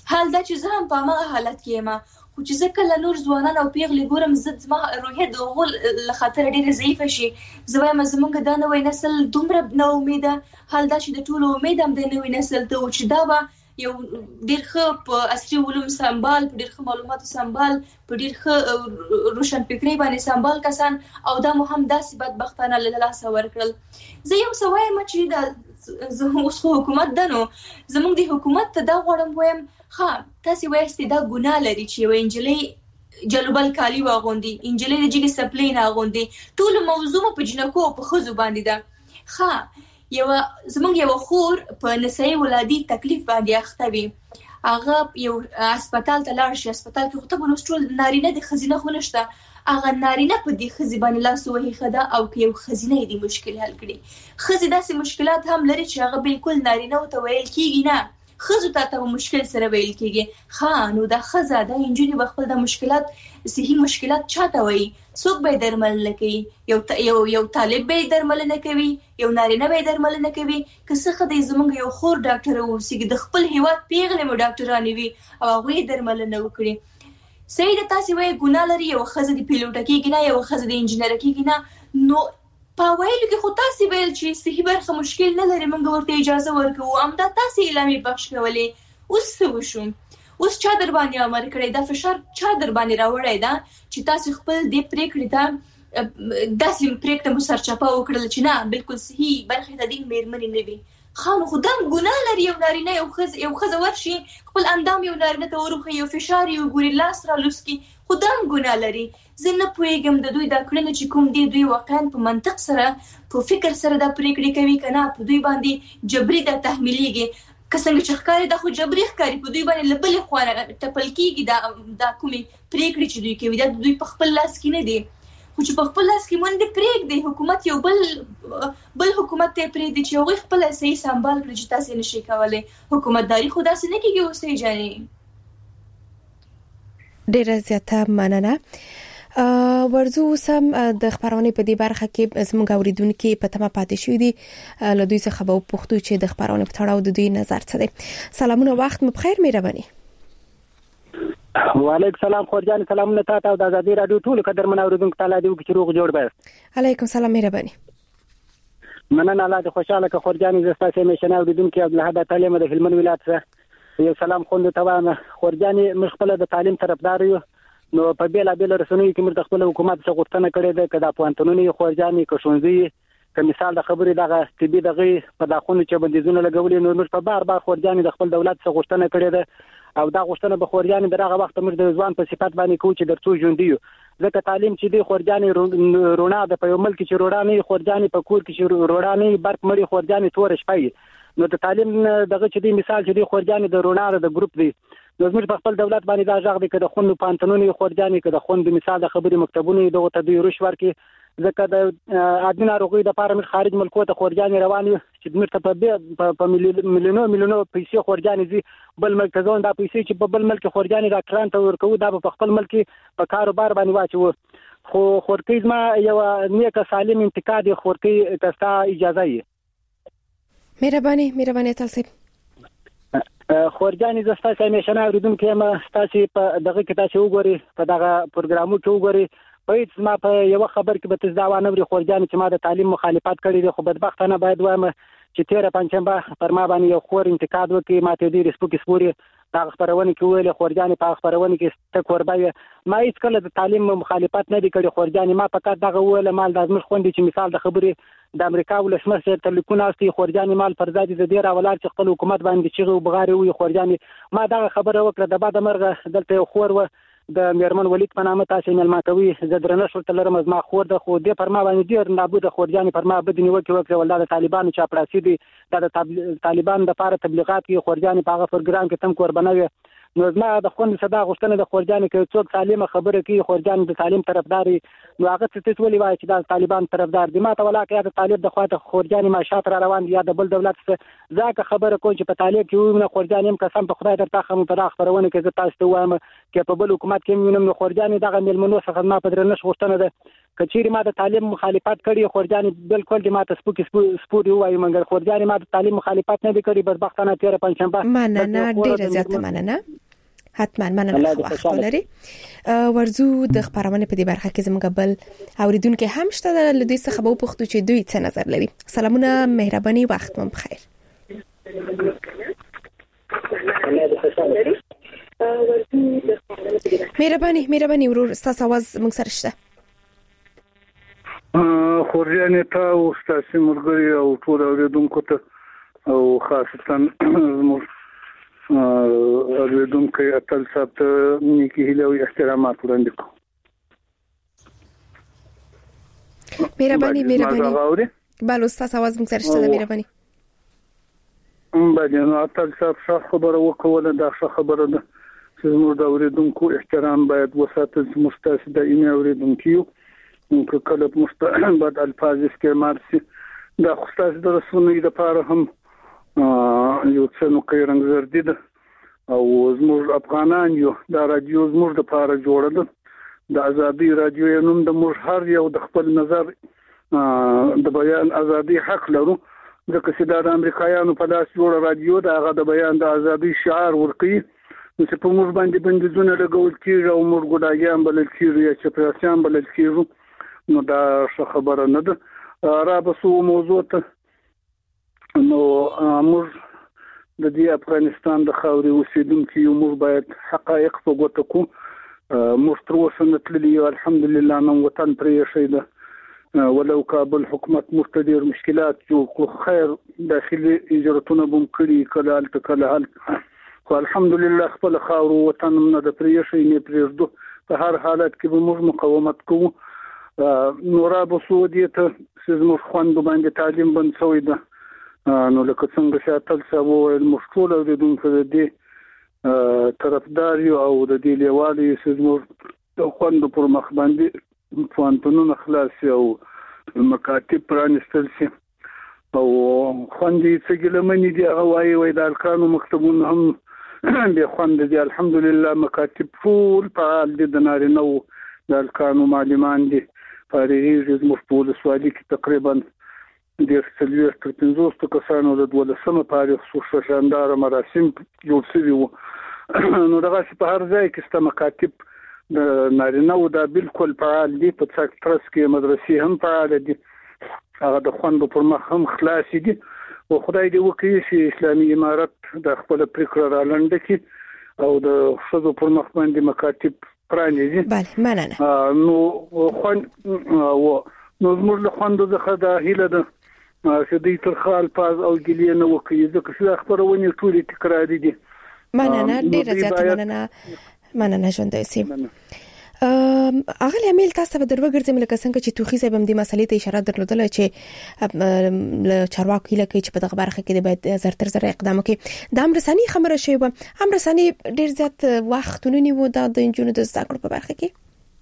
حال دا چې زه هم په هغه حالت کې یم، خو چې زه کله نور ځوانان او پیغلې ګورم زه زما روحیه د هغو له خاطره ډېره ضعیفه شي. زه وایم زموږ دا نوی نسل دومره نا امیده، حال دا چې د ټولو امید هم د نوي نسل ته و چې دا به یو ډېر ښه په عصري علوم سمبال، په ډېر ښه معلوماتو سمبال، په ډېر ښه روشن فکرۍ باندې سمبال کسان، او دا مو هم داسې بدبختانه له لاسه ورکړل. زه یو څه وایم چې دا زه اوس خو حکومت ده، نو زموږ د حکومت ته دا غواړم وایم ښه تاسې وایستې دا ګناه لري چې یوه نجلۍ جلوبل کالي واغوندي، نجلۍ د جګې څپلۍ نه اغوندي، ټولو موضوع مو په جنکو او په ښځو باندې ده. ښه یوه زموږ یوه خور په نسایي ولادي تکلیف باندې اخته وي، هغه یو هسپتال ته لاړ شي، هسپتال کې خو ته به نو ټول نارینه د ښځینه خو نشته، هغه نارینه په دې ښځې باندې لاس ووهي ښه ده، او که یو ښځینه یې دې مشکل حل کړي. ښځې داسې مشکلات هم لري چې هغه بالکل نارینهو ته ویل کېږي نه، ښځو ته ته مشکل سره ویل کېږي. ښه نو دا ښځه دا نجونې به خپل د مشکلات صحي مشکلات چاته وایي؟ څوک به یې درملنه کوي؟ یو یو یو طالب به یې درملنه کوي، یو نارینه به یې درملنه کوي. که څه ښه دی زموږ یو خور ډاکټره واوسېږي، د خپل هېواد پیغلې مو ډاکټرانې وي او هغوی یې درملنه وکړي. صحیح ده تاسې وایي ګناه لري، یوه ښځه د پیلوټه کېږي نه، یوه ښځه د انجینره کېږي نه، نو په ویلو کې خو تاسې ویل چې صحي برخه مشکل نه لري، موږ ورته اجازه ورکوو، همدا تاسې اعلامیې پخش کولې. اوس څه وشو؟ اوس چا در باندې امر کړی دا فشار چا در باندې راوړی ده چې تاسې خپل دې پرېکړې ته داسې پرېکړه مو سرچپه وکړله چې نه بالکل صحي برخې ته دې مېرمنې نه وي؟ ښه نو خو دا هم ګناه لري، یو نارینه یو ښځه یو ښځه ورشي خپل اندام یو نارینه ته وروښیي، یو فشار یې وګوري، لاس رالوس کړي، خو دا هم ګناه لري. زه نه پوهېږم د دوی دا کړنه چې کوم دی دوی واقعا په منطق سره په فکر سره دا پرېکړې کوي که نه په دوی باندې جبري دا تحمیلېږي. که څنګه چې ښکاري دا خو جبري ښکاري، په دوی باندې له بلې خوا ټپل کېږي دا دا کومې پرېکړې چې دوی کوي، دا دوی په خپل لاس کې نه دي. خو چې په خپل لاس کې منډې پرېږدي، حکومت یو بل بل حکومت ته یې پرېږدي چې هغوی خپله صحیح سمبال کړي چې تاسې نه شئ کولی. حکومتداري خو داسې نه کېږي اوسۍ جانې.
ډېره زیاته مننه. ورځو سم د خبرونه په دې برخه کې زموږ اوریدونکو په تمه پاتې شوې دي، له دوی څخه به پوښتو چې د خبرونه په تړاو د دوی نظر څه دی. سلامونه، وخت مو بخیر، مهرباني.
وعلیکم سلام خورجان، سلامونه تاسو او د آزادۍ رادیو ټول قدرمن اوریدونکو ته لاندې وکړو چې روغ جوړ به.
علیکم سلام، مهرباني.
مننه الله دې خوشاله که خورجان زستا سه میشنه اوریدونکو عبدالحد تعلیم د هلمند ولایت څخه یو سلام خوند ته وایم. خورجان مخبل د تعلیم طرفدار یو، نو په بیل بیل رسنیو کې موږ خپل حکومت څخه غوښتنه کړې ده کدا پوهنتونونو خورجاني کښونځي که مثال د خبرې دغه طبي دغه په داخونو چې بندیزونه لګولې، نو موږ په بار بار خورجاني د خپل دولت څخه غوښتنه کړې ده او دا غوښتنه به خورجاني دغه وخت موږ د ځوان په صفت باندې کوو چې درڅو ژوند دی. ځکه تعلیم چې دی خورجاني رونا د په یو ملک چې روړانه خورجاني په کور کې چې روړانه برق مړي خورجاني تور شپي، نو د تعلیم دغه چې دی مثال چې دی خورجاني د رونا د ګروپ دی. نو زموږ په خپل دولت باندې دا ځاغ دی که د خوند پانتونونو خورجاني که د خوند مثال د خبرې مکتبونو دغه ته دوی رشوت ورکړي، ځکه د ادمن ناروغي د لپاره موږ خارج ملکو ته خورجاني روان یو چې موږ ته په میلیونو میلیونو پیسې خورجاني دي بل ملک ته ځون، دا پیسې چې په بل ملک خورجاني ډاکټران ته ورکوو دا په خپل ملک په کاروبار باندې واچو. خو خورکې زما یو نیکه سالم انتقاد خورکې تاسو اجازه یې.
مهرباني مهرباني تاسو
خورجاني زستا سه میشنه اوریدونکو ما تاسو په دغه کې تاسو وګورئ، په دغه پروګرامو کې وګورئ، په هیڅ ما په یو خبر کې به تاسو دا وانه وري خورجاني چې ما د تعلیم مخالفت کړی دی، خو بدبختانه باید وایم چې تیره پنځمبه پر ما باندې یو خور انتقاد وکړي، ما ته دې ریسپوک سپوري دا خبرونه کې ویل خورجاني په خبرونه کې تک وربای ما هیڅ کله د تعلیم مخالفت نه دی کړی خورجاني، ما فقط دغه ویل مال د ازمر خوندې چې مثال د خبرې د امریکا ولسمشر تلیفون اوستي خورجاني مال پر ځای د ډیر اولاد چې خپل حکومت باندې چې وبغاري وي خورجاني، ما دغه خبره وکړه د بعد مرغه دلته یو خور و د میرمن ولید په نامه تاسو ملما کوي زه درنه شو تل رمز ما خور د خو دې پر ما باندې ډیر نابود خورجاني پر ما بدنی وکي وکړه ولدا د طالبانو چاپړاسي دي د طالبان د لپاره تبلیغات کې خورجاني په هغه پروګرام کې تم کور بنوي، نو زما د خوند صدا غوښتنه د خورجاني کې څوک سالمه خبره کوي خورجاني د تعلیم طرفداري، نو هغه څه څه ولي وایي چې د طالبان طرفدار دي، ما ته ولاکه یا د طالب د خواته خورجاني ماشات را روان دي یا د بل دولت څخه ځکه خبره کوي چې په طالب کې وینه خورجاني هم قسم په خدای درته خمو په خبرونه کې زه تاسو ته وایم چې په بل حکومت کې وینم نو خورجاني دغه ملمنو څخه ما په درنه غوښتنه ده کچېری ما د تعلیم مخالفت کړی خورجان بالکل د ماته سپوکی سپوري وایي منګر خورجان ما د تعلیم مخالفت نه کړی بس بختانه تیر پنځشنبه
مننه ډیره زیاته مننه حتما مننه وخت لري ورزو د خبرونه په دې برخه کې زموږ بل اوریدونکو هم شته د دې څخه به پوښتنه چې دوی څه نظر لري. سلامونه مهرباني وخت مو بخیر. مهرباني مهرباني ورور تاسو आवाज موږ سره شته.
خورجان ته او تاسو مرګري او ټول اوریدونکو ته او خاصتا موږ اوریدونکو اتل صاحب ته نیکی هیله او احترامات وړاندې کوم.
مهرباني مهرباني بل استاد आवाज موږ سره شته. مهرباني
باندې نو اتل صاحب ښه خبره وکوله دا ښه خبره ده چې موږ د اوریدونکو احترام باید وساتل چې مستاسد د ایمه اوریدونکو نو کله مستبد الفاظ استعمال شي دا خصاص د رسونی د پاره هم یو څه نو قیرنګ زردی ده او زموږ افغانان یو دا رادیو زموږ د پاره جوړه ده د ازادي رادیو یې نوم د موږ هر یو د خپل نظر د بیان ازادي حق لرو ځکه چې دا د امریکایانو په لاس جوړ رادیو دا هغه د بیان د ازادي شعار ورکوي چې په موږ باندې بندیزونه لګول کیږي او موږ ګډاګیان بلل کیږي یا چې پرسیان بلل کیږي نو دا څه خبره نه ده. را بسو موضوع ته نو موږ د دې افغانستان د خاورې اوسیدونکو یو موږ باید حقایق په ګوته کو. موږ تر اوسه نتللی الحمدلله نن وطن پرې شي ده ولو کابل حکومت مستدیر مشکلات جو خیر داخلي اجرتونه بم کړی کله ال کله هل خو الحمدلله خپل خاور وطن نه د پریشي نه پریږدو په هر حالت کې به موږ مقاومت کوو. نورا بسودیته سیزمو خوند باندې تعلیم بند شوی ده نو لکه څنګه چې تل سبو المشکل او د دونکو د دې طرفدار او د دې لیوالي سیزمو خوند پر مخ باندې فانتونونه خلاص او مکاتب پرانستل شي او خوندې څه ګلمنې دي هغه وایي وای د ارکانو مکتبونه هم به خوند دي الحمدلله مکاتب فول فعال دي د نارینه د ارکانو معلمان دي فارغي زموږ په ولسوالۍ کې تقریبا د څلوېښت تر پنځوس کسانو د دولسمه تاریخ څو شاندار مراسم جوړ شوي وو نو دغه په هر ځای کې ست مکاتب د نارینه او د بالکل فعال دي په څک ترس کې مدرسې هم فعال دي هغه د خوند پر مخ هم خلاص دي او خدای دې وکړي چې اسلامي امارت د خپل پریکړه را لنډه کړي او د شذو پر مخ باندې مکاتب پرانیزي.
بله مننه.
نو خوند او نو زموږ له خوندو څخه د هیله ده چې دوی تر خال پاز او ګلې نه وکړي ځکه چې خبرونه ټولې تکراري دي.
مننه ډیره زیاته مننه مننه ژوندۍ سیم. اغلی امیل تاسو به دروګرځم لکه څنګه چې توخی صاحب هم دې مسلې ته اشاره درلودله چې ل چارواکو لکه چې په دغه برخه کې د باید زرتر زر اقدام وکړي. د امرسانی خبره شوی و امرسانی ډیر زیات وختونه نیو د انجونو د زده کړو په برخه کې.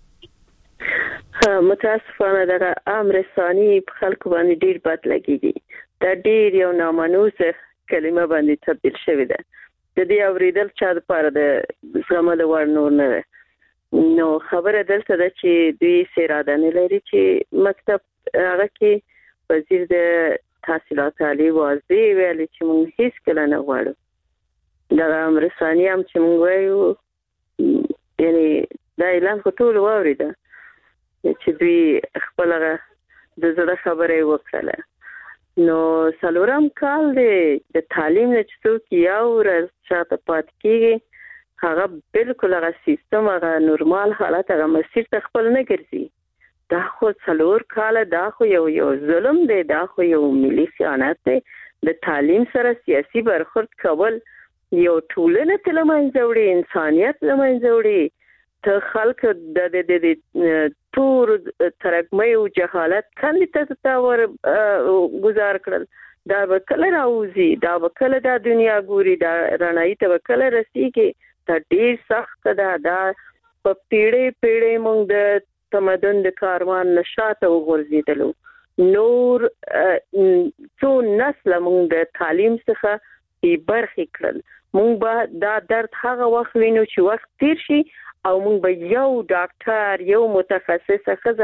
متاسفانه دغه امرسانی په خلکو باندې ډیر بد لګیږي دا ډیر یو نامنوسه کلمه باندې تبدیل شوی ده د دې اوریدل چا د پاره د زموږ د ورنور نه نو خبره دلته ده چې دوی سیراده نه لري چې مکتب هغه کې وزیر د تحصیلات عالی واضح ویلي چې موږ هیڅ کله نه غواړو دا امرسانی هم چې موږ وایو یعنی دا اعلان خو ټول واورېده چې دوی خپل د زړه خبره وکړه. نو سلورم کال د تعلیم نه چې څوک یو ورځ شاته پات کیږي هغه بالکل هغه سیستم هغه نورمال حالت هغه مسیر ته خپل نه ګرځي. دا خو څلور کال دا خو یو یو ظلم دی دا خو یو ملي خیانت دی. د تعلیم سره سیاسي برخورد کول یو ټولنه ته لمنځه وړي انسانیت لمنځه وړي ته خلک د د د تور ترګمې او جهالت کاندې ته تا ور گزار کړل دا وکړه راوځي دا وکړه د دنیا ګوري دا رڼایي ته وکړه رسیږي دا ډیر سخت ده دا په پیړې پیړې موږ د تمدن د کاروان نشاته وګرځیدلو نور څو نسل موږ د تعلیم څخه یې برخې کړل موږ به دا درد هغه وخت وینو چې وخت تیر شي او موږ به یو ډاکټر یو متخصص ښځه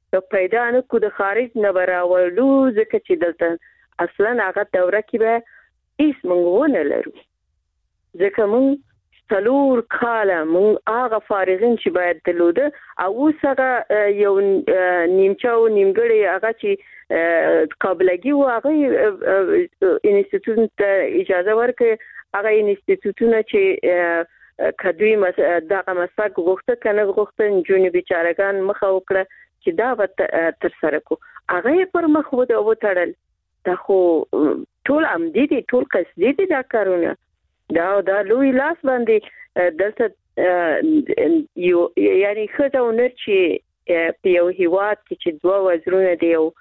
پیدا نه کو د خارج نه براولو ځکه چې دلته اصلا هغه دوره کې به هیڅ موږ ونه لرو ځکه موږ څلور کاله موږ هغه فارغین چې باید درلوده او اوس هغه یو نیمچه او نیمګړی هغه چې قابلګي و هغه انسټیټیوټ ته اجازه ورکړي هغه انسټیټیوټونه چې کدوی دغه مسک غوښته کنه غوښته جونې بیچارهګان مخه وکړه چې دا به تر سره کو هغه پر مخ و د وټړل دا خو ټول عمدي دي ټول قصدي دي دا کارونه دا دا لوی لاس باندې دلته یو یعنی خدای ونر چې په یو هیواد کې چې دوه وزرونه دی او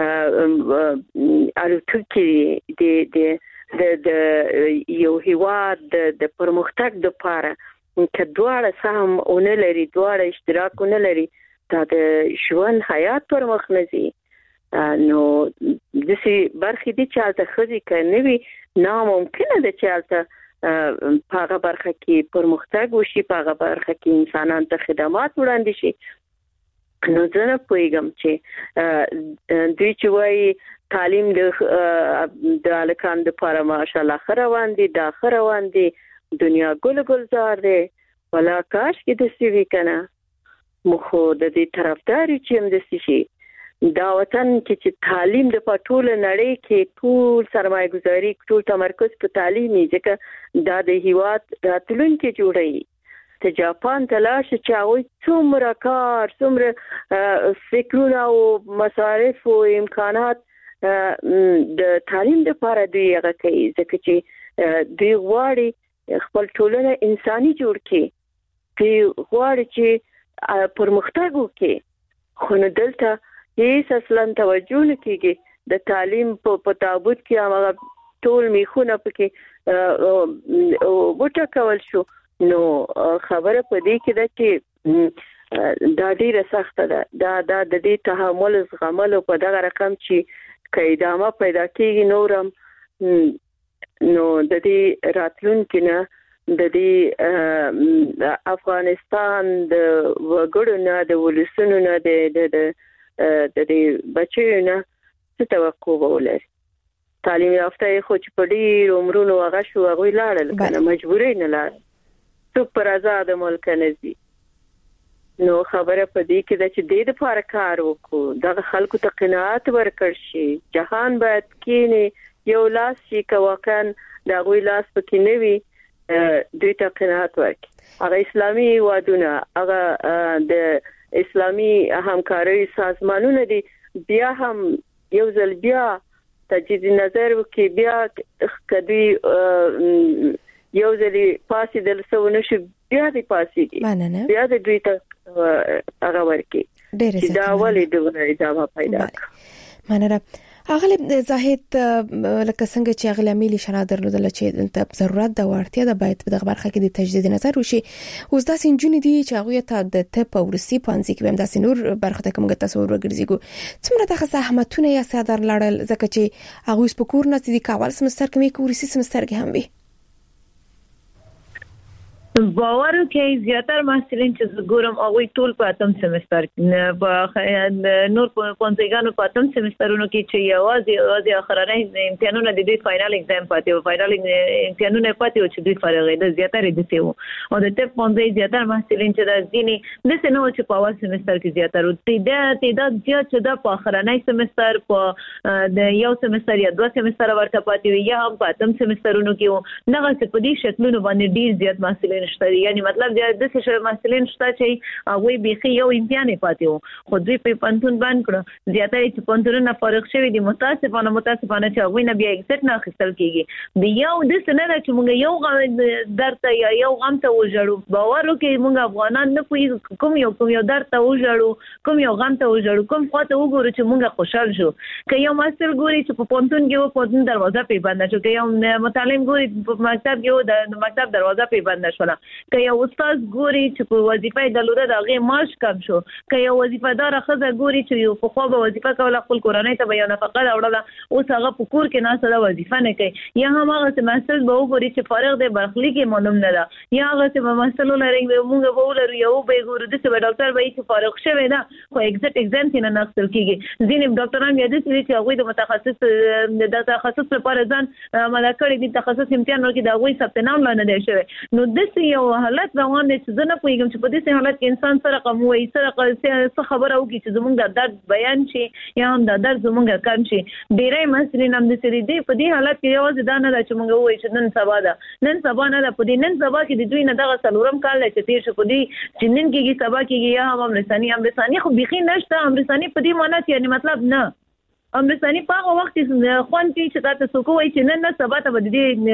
الوتکې دی دی د د یو هیواد د پرمختګ لپاره چې دواړه سهم اون لري دواړه اشتراک اون لري دا د ژوند حیات پر مخ نه زی نو د سي برخې دي چې تاسو خدي کوي ناممکنه ده چې تاسو په هغه برخه کې پرمختګ وشي په هغه برخه کې انسانانو ته خدمات وړاندې شي نو زه نه پوهیږم چې دوی چې وایي تعلیم د د الکان د لپاره ماشاءالله خروان دي دا خروان دي دنیا ګل ګلزار دي ولا کاش کې د سی وی کنه مخو د دې طرفداري چې هم د شي دا وطن کې چې تعلیم د پټول نړۍ کې ټول سرمایه گذاري ټول تمرکز په تعلیم ځکه دا د هیواد راتلونکي جوړي ته جاپان تلاش چې هغه څومره کار څومره فکرونه او مصارف او امکانات د تعلیم لپاره دی هغه کوي ځکه چې دوی غواړي خپل ټولنه انساني جوړ کړي دوی غواړي چې پرمختګ وکړي خو نه دلته هیڅ اصلا توجه نه کیږي د تعلیم په تابوت کې هغه ټول میخونه پکې وټه کول شو نو خبره په دې کې ده چې دا ډیره سخته ده دا د دې تحمل زغمل په دغه رقم چې کایدامه پیدا کیږي نورم نو د دې راتلونکي نه د دې افغانستان د وګړو نه د ولسونو نه د د د دې بچیو نه څه توقع ولري تعلیم یافته خو چې په ډیر عمرونو هغه شو هغه لاړل کنه مجبورې نه لاړ څو پر آزاد ملک نه دي نو خبره پدې کې د چې د لپاره کار وکړو د خلکو ته قناعت ورکړ شي جهان باید کې یو لاس شي کواکان دا غوي لاس پکې نه وي دوی ته قناعت ورکړي هغه اسلامي وادونه هغه د اسلامي همکاري سازمانونه دي بیا هم یو ځل بیا تجدید نظر وکړي بیا کدي یو ځل پاسې د لسونه شي بیا د پاسې بیا د دوی ته هغه ورکی چې دا ولې د ادامه پیدا
مننه اغلب زاهد لکه څنګه چې اغلب ملي شنه درلودل چې انت ضرورت د ورتیا د باید په دغه برخه کې د تجدید نظر وشي اوس د سنجونی دي چې هغه ته د ټپ او روسي پانځي کې هم د سنور برخه ته کومه تصور وګرځيګو څومره د زحمتونه یا ساده لړل ځکه چې هغه سپکور نه دي کاول سمستر کې مې کورسي سمستر کې هم وي
باور کې زیاتره محصلین چې ګورم هغه ټول په اتم سمستر کې په نور په پنځګانو په اتم سمسترونو کې چې یوازې یوازې اخرانه امتحانونه د دې فائنل اگزام پاتې او فائنل امتحانونه پاتې او چې دوی فرغې د زیاتره د سیو او د ټپ پنځه زیاتره محصلین چې د ځینې د سينو چې په اول سمستر کې زیاتره تعداد تعداد زیات چې د په اخرانه سمستر په د یو سمستر یا دوه سمستر ورته پاتې یا هم په اتم سمسترونو کې نه غوښتل په دې شکلونو باندې ډیر زیات محصلین یعنی مطلب دا د څه محصلین شته چې هغه بيخي یو امتحان پاتې وو خو دوی په پنځون باندې کړو زیاتره چې پنځونه فارغ شوی دي متاسفانه متاسفانه چې هغه نه بیا ایکسټ نه اخیستل کیږي د یو د سننه چې موږ یو درته یا یو غم ته وژړو باور وکړئ موږ افغانان نه کوی کوم یو کوم یو درته وژړو کوم یو غم ته وژړو کوم خواته وګورو چې موږ خوشحال شو که یو ماستر ګوري چې په پنځون کې و پنځون دروازه په بند شو که یو متعلم ګوري په مکتب کې و د مکتب دروازه په بند شو ده که یو استاد ګوري چې په وظیفه درلوده د هغه معاش کم شو که یو وظیفه‌دار ښځه ګوري چې یو په خو به وظیفه کوله خپل کورنۍ ته به یو نفقه راوړله اوس هغه په کور کې ناسته ده وظیفه نه کوي یا هم هغه چې محصل به وګوري چې فارغ دی برخلیک یې معلوم نه ده یا هغه چې به محصل ولري موږ به ولرو یو به ګورو داسې به ډاکټر به چې فارغ شوی ده خو اکزیټ اکزام کې نه نقصل کېږي ځینې ډاکټران بیا داسې دي چې هغوی د متخصص د تخصص لپاره ځان اماده کړي دي تخصص امتحان ورکړي د هغوی ثبت نام لا نه دی شوی نو داسې یو حالت روان دی چې زه نه پوهېږم چې په داسې حالت کې انسان سره رقم ووایي څه خبره وکړي چې زموږ د درد بیان شي یا هم د درد زموږ کم شي ډېری محصلین هم داسې دي په دې حالت کې یوازې دا نه ده چې موږ ووایو چې نن سبا ده نن سبا نه ده په دې نن سبا کې د دوی نه دغه څلورم کال دی چې تېر شو په دې چې نن کېږي سبا کېږي یا هم امرساني امرساني خو بیخي نشته امرساني په دې معنا چې یعنې مطلب نه امرساني په هغه وخت کې خوند کوي چې تا ته څوک وایي چې نن نه سبا ته به د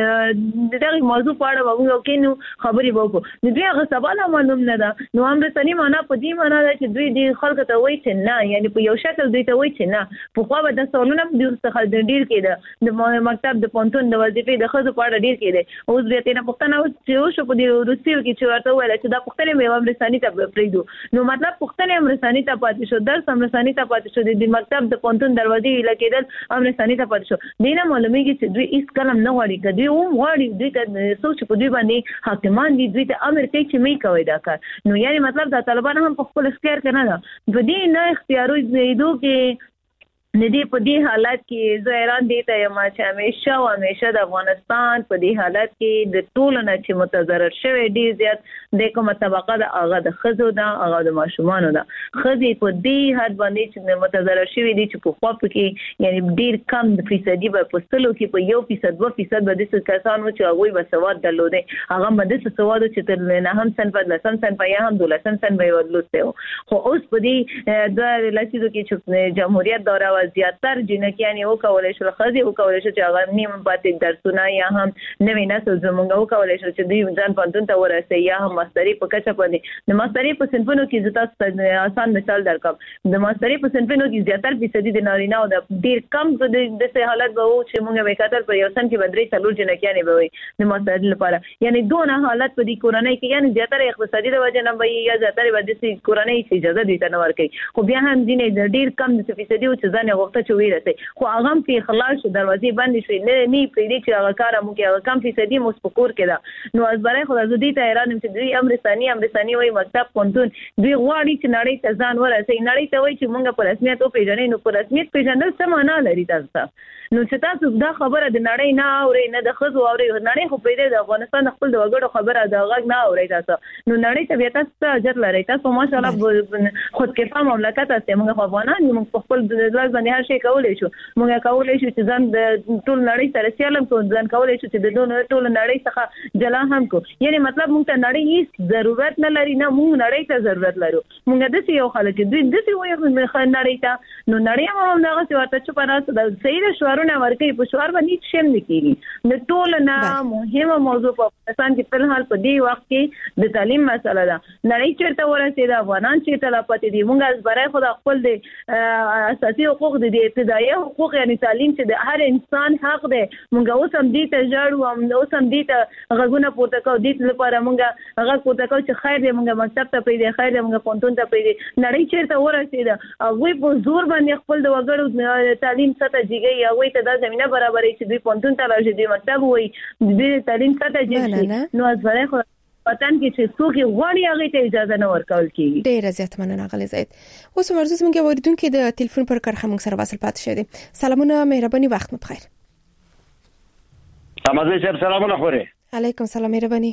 دې دغه موضوع په اړه به موږ کینو خبرې به وکړو د دوی هغه سبا لا معلوم نه ده نو امرساني معنا په دې معنا ده چې دوی د خلکو ته وایي چې نه یعنې په یو شکل دوی ته وایي چې نه پخوا به دا سوالونه په دوی څخه ډېر کېده د مکتب د پوهنتون د وظیفې د ښځو په اړه ډېر کېده اوس بیا ترې نه پوښتنه چې وشو په دې روسیو کې چې ورته وویل چې دا پوښتنې مې امرساني ته پرېږدو نو مطلب پوښتنې امرساني ته پاتې شو درس امرساني ته پاتې شو د مکتب د پوهنتون دروازې ویله کېدل امرساني ته پاتې شو دې نه معلومیږي چې دوی هیڅ کلم نه غواړي که دوی هم غواړي دوی ته څوک چې په دوی باندې حاکمان دي دوی ته امر کوي چې مې کوئ دا کار نو یعنې مطلب دا طالبان هم په خپل اختیار کې نه ده په دې نه اختیارېدو کې د دې په دې حالت کې زه حیران دي ته یم چې همیشه او همیشه د افغانستان په دې حالت کې د ټولو نه چې متضرر شوی ډېر زیات د کومه طبقه ده هغه د ښځو ده هغه د ماشومانو ده ښځې په دې حد باندې چې متضرر شوي دي چې پخوا پکې یعنې ډېر کم فیصدي به په سلو کې په یو فیصد دوه فیصد به داسې کسان وو چې هغوی به سواد درلودی هغه به داسې سواد و چې تر نهم صنفه لسم صنفه یا هم دولسم صنفه یې ورلوستی و خو اوس په دې دوه لسیزو کې چې جمهوریت دوره وه زیاتر جنکیان یې وکولی شول ښځې وکولی شو چې هغه نیم پاتې درسونه یا هم نوی نسل زموږ وکولی شو چې دوی ځان پوهنتون ته ورسوي یا هم ماستري په کچه باندې د ماستري په صنفونو کې زه تاسو ته آسان مثال درکړم د ماستري په صنفونو کې زیاتر فیصدي د نارینه او د ډېر کم داسې حالت به و چې موږ به کتل په یو صنف کې به درې څلور جنکیانې به وي د ماستري لپاره یعنې دونه حالت په دې کورنۍ کې یعنې زیاتره اقتصادي د وجې نه به وي یا زیاتره به داسې کورنۍ چې اجازه دوی ته نه ورکوي خو بیا هم ځینې د ډېر کم داسې فیصدي و چې ځان یې غوښته چې ویرسي خو هغه هم کې خلاص شو دروازې بندې شوې نه نه پرېږدي چې هغه کار هم وکړي هغه کم فیصدي مو په کور کې ده نو ازبری خو زه دې ته حیران یم چې دوی امرساني امرساني وایي مکتب پوهنتون دوی غواړي چې نړۍ ته ځان ورسوي نړۍ ته وایي چې موږ په رسمیت وپېژنئ نو په رسمیت پېژندل څه معنا لري تاسو ته نو چې تاسو دا خبره د نړۍ نه اورئ نه د ښځو اورئ نړۍ خو پرېږدئ د افغانستان د خپل د وګړو خبره د غږ نه اورئ تاسو نو نړۍ ته بیا تاسو څه حاجت لرئ تاسو ماشاءالله خودکفا مملکت هستئ موږ خو افغانان یو موږ په خپل لاس باندې هر شی کولی شو موږ کولی شو چې ځان د ټول نړۍ سره سیالم کړو ځان کولی شو چې د ټول نړۍ څخه جلا هم کړو یعنې مطلب موږ ته نړۍ هیڅ ضرورت نه لري نه موږ نړۍ ته ضرورت لرو موږ داسې یو خلک دوی داسې وایي نړۍ ته نو نړۍ هم همدغسې ورته چوپه ناسته ده صحیح ده شعارونه ورکوي په شعار باندې هېڅ شی هم نه کېږي د ټولو نه مهمه موضوع په افغانستان کې فلحال په دې وخت کې د تعلیم مسله ده نړۍ چېرته ورسېده افغانان چېرته لا پاتې دي موږ ازبری خو د خپل د اساسي حقوق د ابتدایي حقوق یعنې تعلیم چې د هر انسان حق دی موږ اوس هم دې ته ژاړو اوس هم دې ته غږونه پورته کوو دې لپاره موږ غږ پورته کوو چې خیر دی موږ مکتب ته پرېږدي خیر دی موږ پوهنتون ته پرېږدي نړۍ چېرته ورسېده هغوی په زور باندې خپل د وګړو تعلیم سطح جګوي هغوی ته دا زمینه برابروي چې دوی پوهنتون ته راشي دوی مکتب ووایي دوی تعلیم سطح جګ شي نو ازبری خو وطن کې چې څوک غواړي هغه ته اجازه نه ورکول کیږي
ډېر زیات مننه غلي زید اوس مرزوس مونږ اوریدونکو د ټلیفون پر کرخه مونږ سره وصل پات شه دي سلامونه مهرباني وخت مو بخیر
سلامونه صاحب سلامونه خوري
علیکم سلام مهرباني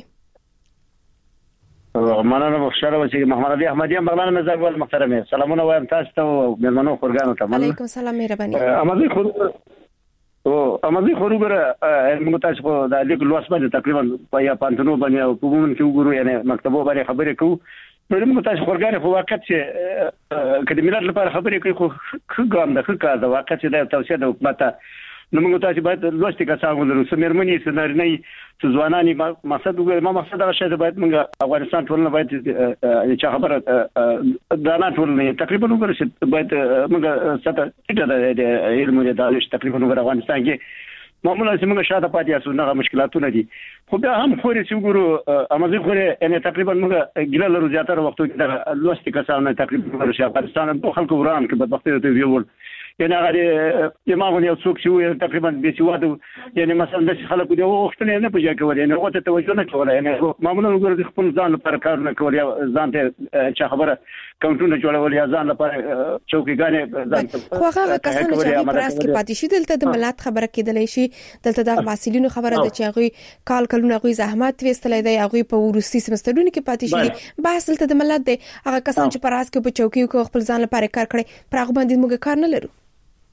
مننه بخښره و چې محمد علي احمدی بغلان مزار ول محترم سلامونه وایم تاسو ته او مېلمنو خورګانو ته
علیکم سلام مهرباني
احمدی خور او احمدی خورګره موږ تاسو په د لیک لوس باندې تقریبا په یا پانتنو باندې او په موږ کې وګورو یعنی مکتبو باندې خبرې کوو نو موږ تاسو خورګانه په وخت چې کله ملت لپاره خبرې کوي خو ښه د ښه کار د وخت چې د توسعه د حکومت نو موږ تاسو باید لوستي کسان ولرو سمرمنې سنارنۍ ځوانانی مقصد وګورئ ما مقصد دا شی باید موږ افغانستان ټولنه باید چې خبره دا نه ټولنه تقریبا وګورئ باید موږ ستاسو ټیټه د علم د دانش تقریبا وګورئ افغانستان کې معمولا موږ شاته پاتې یاسو نه مشکلاتونه دي خو بیا هم خوري چې وګورو امازي خوري ان تقریبا موږ ګیله لرو زیاتره وختو کې د لوستي کسانو تقریبا د افغانستان په خلکو وران کې بدبختي ته ویول یعنی هغه یماغه یو څوک چې تقریبا د سیوادو یعنی مثلا د خلکو دی وختونه نه پېژا کول یعنی وته توجه نه کول یعنی معمولا وګورئ خپل ځان لپاره کار نه کول یا ځان ته چې خبره کاونټونه جوړول یا ځان لپاره چوکیګانې ځان
خو هغه کسان چې پراس کې پاتې شي دلته د ملت خبره کېدلې شي دلته د مسؤلینو خبره د چاغوي کال کلونه غوي زحمت وستلې دی هغه په ورسي سمسترونو کې پاتې شي بحث دلته د ملت دی هغه کسان چې پراس کې په چوکیو کې خپل ځان لپاره کار کړي پر هغه باندې موږ کار نه لرو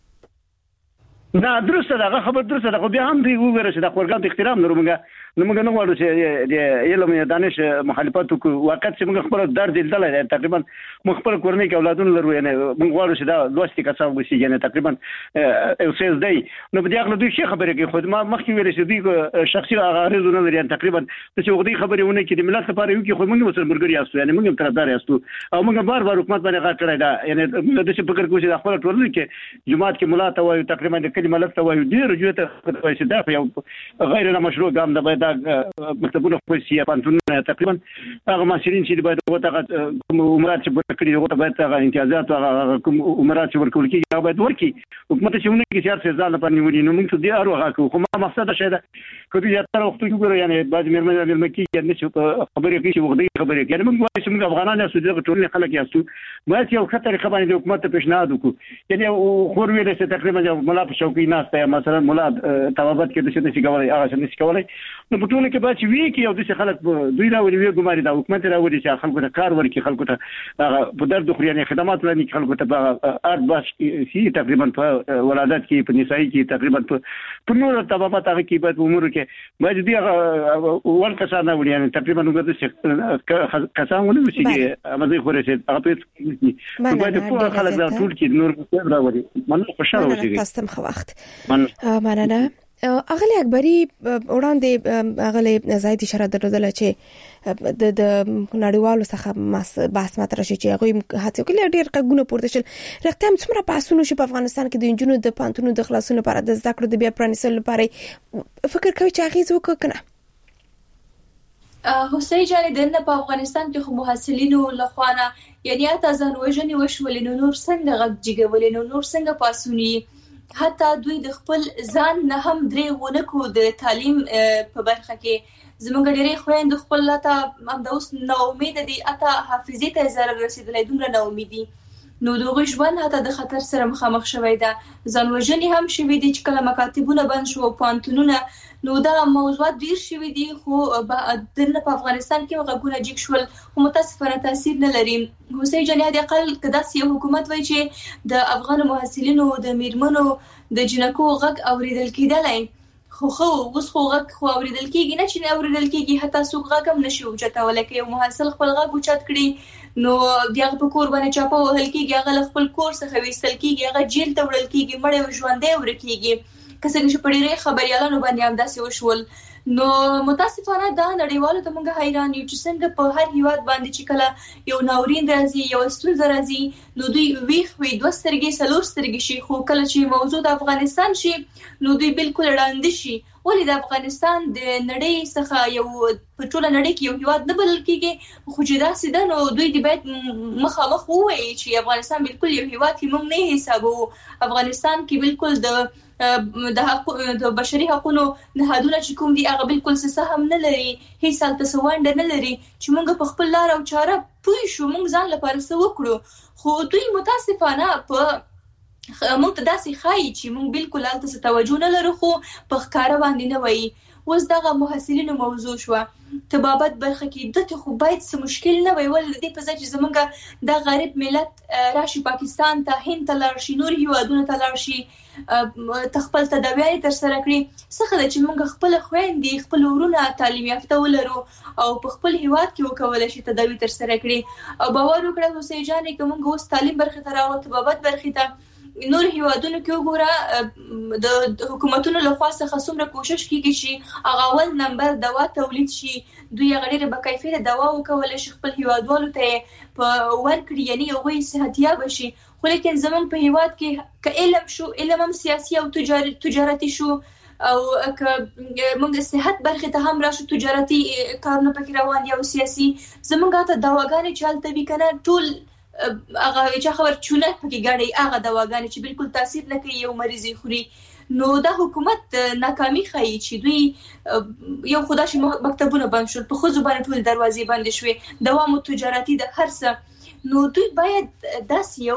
نه درسته دا خبر درسته دا خو بیا هم دی وګوره چې د خورګان احترام لرو موږ نو موږ نه غواړو چې د علم یا دانش مخالفت وکړو وخت چې موږ خپل درد دلته تقریبا موږ خپل کورنۍ کې اولادونه لرو یعنی موږ غواړو چې دا لوستي کسان وسی یعنی تقریبا او سیز دی نو په دې اړه دوی شي خبره کوي خو ما مخکې ویل چې دوی شخصي غرضونه لري تقریبا چې وګړي خبرونه کې د ملت لپاره یو کې خو موږ وسره مرګري یاستو یعنی موږ طرفدار یاستو او موږ بار بار حکومت باندې غاټ کړی دا یعنی د څه فکر کوي چې خپل ټولنه کې جماعت کې ملا ته وایي تقریبا د کلمه ملت ته وایي ډیر جوته کوي چې دا یو غیر مشروع ګام د باید مکتبونه خو سي پانتونه تقریبا هغه مسؤلین چې باید وته عمرات چې ورکړي هغه باید هغه امتیازات هغه کوم عمرات چې ورکول کیږي هغه باید ورکړي حکومت چې ونه کې سیاست ځان لپاره نیولې نو موږ ته دی ارو هغه خو ما مقصد شه دا کله چې تر وخت کې ګورو یعنی بعض مېرمنې مېرمنې کې یعنی چې خبرې کوي چې وګړي خبرې کوي یعنی موږ وایو چې موږ افغانان یو څه ټول خلک یاستو باید یو خطر خبرې د حکومت ته پیشنهاد وکړو یعنی خور ویل چې تقریبا یو ملا په شوقي ناسته مثلا ملا توابت کې د څه څه کولای هغه څه څه کولای نو په ټول کې باید چې وی کې یو د خلک دوی راوړي وی ګماري دا حکومت راوړي چې خلکو ته کار ورکړي خلکو ته په درد خو یعنی خدمات ورکړي خلکو ته ارت باش سي تقریبا په ولادت کې په نسایي کې تقریبا په نور طبقات هغه کې باید امور کې باید دی ول کسان راوړي یعنی تقریبا نو څه کسان ولې چې امازي خوري چې هغه په باید په خلک دا ټول کې نور راوړي منو خوشاله اوسئ
تاسو هم وخت مننه اغلی اکبری وړاندې اغلی زاید اشاره درلوده چې د د نړیوالو څخه بحث مطرح شي چې هغه هڅه کوي ډېر کګونه پورته شول رښتیا هم څومره بحثونه شي په افغانستان کې د انجونو د پانتونو د خلاصون لپاره د زده کړو د بیا پرانیستلو لپاره فکر کوي چې هغه څوک کنه
حسین جان دنه په افغانستان کې خو محصلینو لخوانه یعنی اته ځان وژنې وشولې نو نور څنګه غږ جګولې نو نور څنګه پاسونی حتی دوی د خپل ځان نه هم درې ونکو د تعلیم په برخه کې زموږ ډېرې خويند خپل لاته هم د اوس نو امید دي اته حافظې ته zarar رسیدلې دومره نو امیدي نو دغه ژوند حتی د خطر سره مخامخ شوی دا ځان وژنې هم شوی دي چې کله مکاتبونه بند شو پانتونونه نو دا موضوعات ډیر شوی دي خو د په افغانستان کې غوونه جګ شول خو متاسفانه تاثیر نه لري حسین جان د اقل کدا سي حکومت وای چې د افغان محصلینو د میرمنو د جنکو غږ اوریدل کېدلای خو خو اوس خو غږ خو اوریدل کېږي نه چې اوریدل کېږي حتی څوک غږ هم نشي اوچتول کې یو محصل خپل غږ اوچت کړي نو بیا په کور باندې چاپه وهل کېږي هغه خپل کور څخه وېستل کېږي هغه جیل ته وړل کېږي مړ ژوندې ورکېږي کسه چې په ډېرې خبريالانو باندې هم داسې وشول نو متاسفانه دا نړیوالو ته موږ حیران یو چې څنګه په هر هیواد باندې چې کله یو ناورین راځي یو ستونزه راځي نو دوی ویخ وي دوه سترګې څلور سترګې شي خو کله چې موضوع د افغانستان شي نو دوی بالکل وړاندې شي ولې د افغانستان د نړۍ څخه یو په ټوله نړۍ کې یو هیواد نه بلل کېږي خو چې دا سیده نو دوی د باید مخامخ ووایي چې افغانستان بالکل یو هیواد کې موږ نه حسابو افغانستان کې بالکل د د حق د بشري حقوقو نهادونه چې کوم دي هغه بالکل څه هم نه لري هیڅ التسوانډ نه لري چې موږ په خپل لار او چاره پوي شو موږ ځان لپاره څه وکړو خو دوی متاسفانه په موږ ته داسې خایي چې موږ بالکل الته توجه نه لرو خو په ښکاره باندې نه وایي اوس دغه محصلینو موضوع شو تبابت برخه کې دته خو باید څه مشکل نه وي ول دې په ځای چې زمونږ د غریب ملت راشي پاکستان ته هند ته لاړ شي نور هیوادونو ته لاړ شي تخپل تداوی تر سره کړی څخه چې موږ خپل خويندې خپل ورونه تعلیم یافته ولرو او په خپل هیواد کې وکول شي تداوی تر سره کړی او باور وکړه حسین جان چې موږ اوس تعلیم برخه ته راوړو تبابت برخه ته نور هیوادونو کې وګوره د حکومتونو لخوا څخه څومره کوشش کیږي چې هغه اول نمبر دوا تولید شي دوی غړي به کیفیت دوا وکول شي خپل هیوادوالو ته په ورکړي یعنی هغه صحتياب شي خو لیکن زمون په هیواد کې ک علم شو علم هم سیاسي او تجارتي تجارتي شو او که موږ د صحت برخه ته هم راشو تجارتي کارونه پکې روان دي او سیاسي زمونږ ته دواګانې چالتوي کنه ټول هغه چې خبر چونه پکې غاړي هغه دواګانې چې بالکل تاثیر نه کوي یو مریض خوري نو د حکومت ناکامي ښيي چې دوی یو خدای مکتبونه بند شول په خو زبانه ټول دروازې بند شوې دوام تجارتي د هر څه نو دوی باید داس یو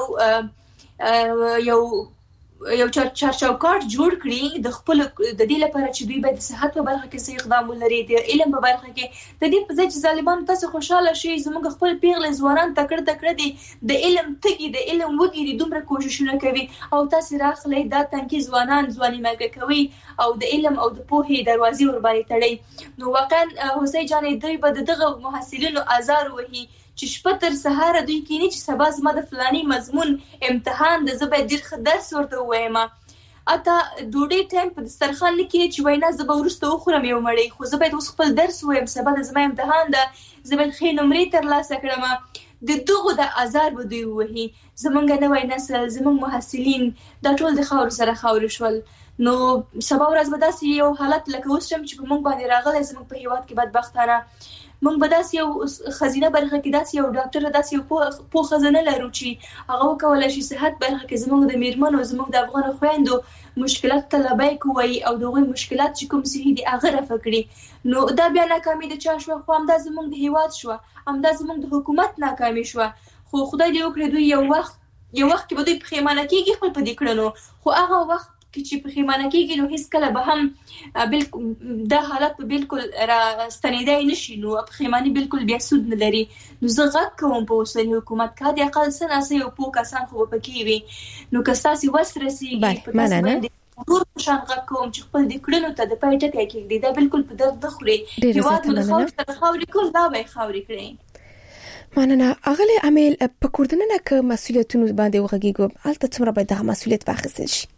یو یو چارچوکاټ جوړ کړي د خپل د دې لپاره چې دوی باید صحت په برخه کې صحیح اقدام ولري د علم په برخه کې د دې په ځای چې ظالمان تاسو خوشاله شي زموږ خپل پیغله ځوانان تکړه تکړه دي د علم تګي د علم وګي دي دومره کوششونه کوي او تاسو راخلې دا تنکي ځوانان ځواني مګه کوي او د علم او د پوهې دروازې ور باندې تړي نو واقعا حسین جان دوی به دغه محصلینو آزار وهي چې شپه تر سهار دوی کینی چې سبا زما د فلاني مضمون امتحان د زبې ډیر درس ورته وایم اته ډوډۍ ټایم په دسترخوان کې چې وینا زبې ورسته وخورم یو مړی خو زبې اوس خپل درس وایم سبا د زما امتحان ده زبې خې نمرې تر لاسه کړم د دغه د آزار به دوی وهي زمونږ نوې نسل زمونږ محصلین دا ټول د خاور سره خاور شول نو سبا ورځ به داسې یو حالت لکه اوس چې په مونږ باندې راغلی زمونږ په هیواد کې بدبختانه مونږ به داسې یو خزینه برخه کې داسې یو ډاکټر داسې یو پوه خزانه لرو چې هغه وکولای شي صحت برخه کې زموږ د میرمنو زموږ د افغان خويندو مشکلات طلبای کوي او دغه مشکلات چې کوم صحیح دي هغه رافکړي نو دا بیا ناکامي د چا شو خو هم دا زموږ د هیواد شو هم دا زموږ د حکومت ناکامي شو خو خدای دې وکړي دوی یو وخت یو وخت کې به دوی پخېمانه کېږي خپل په دې کړنو خو هغه وخت چې پخېمانه کېږي نو هیڅ کله به هم بالکل دا حالت په بالکل را ستنېدای نشي نو پخېماني بالکل بیا سود نه لري نو زه غږ کوم په اوسني حکومت کې د اقل سناسه یو پوه کسان خو پکې وي نو که ستاسو وس رسیږي په تاسو باندې ټول شان غږ کوم چې خپل د کړنو ته د پای ټکی کېږي دا بالکل په درد نه خوري هیواد مو د خاور ته خاورې کول دا به خاورې کړي
مننه اغلی عامل په کوردنه کې مسولیتونو باندې وغږیږو البته څومره باید د مسولیت واخیستل شي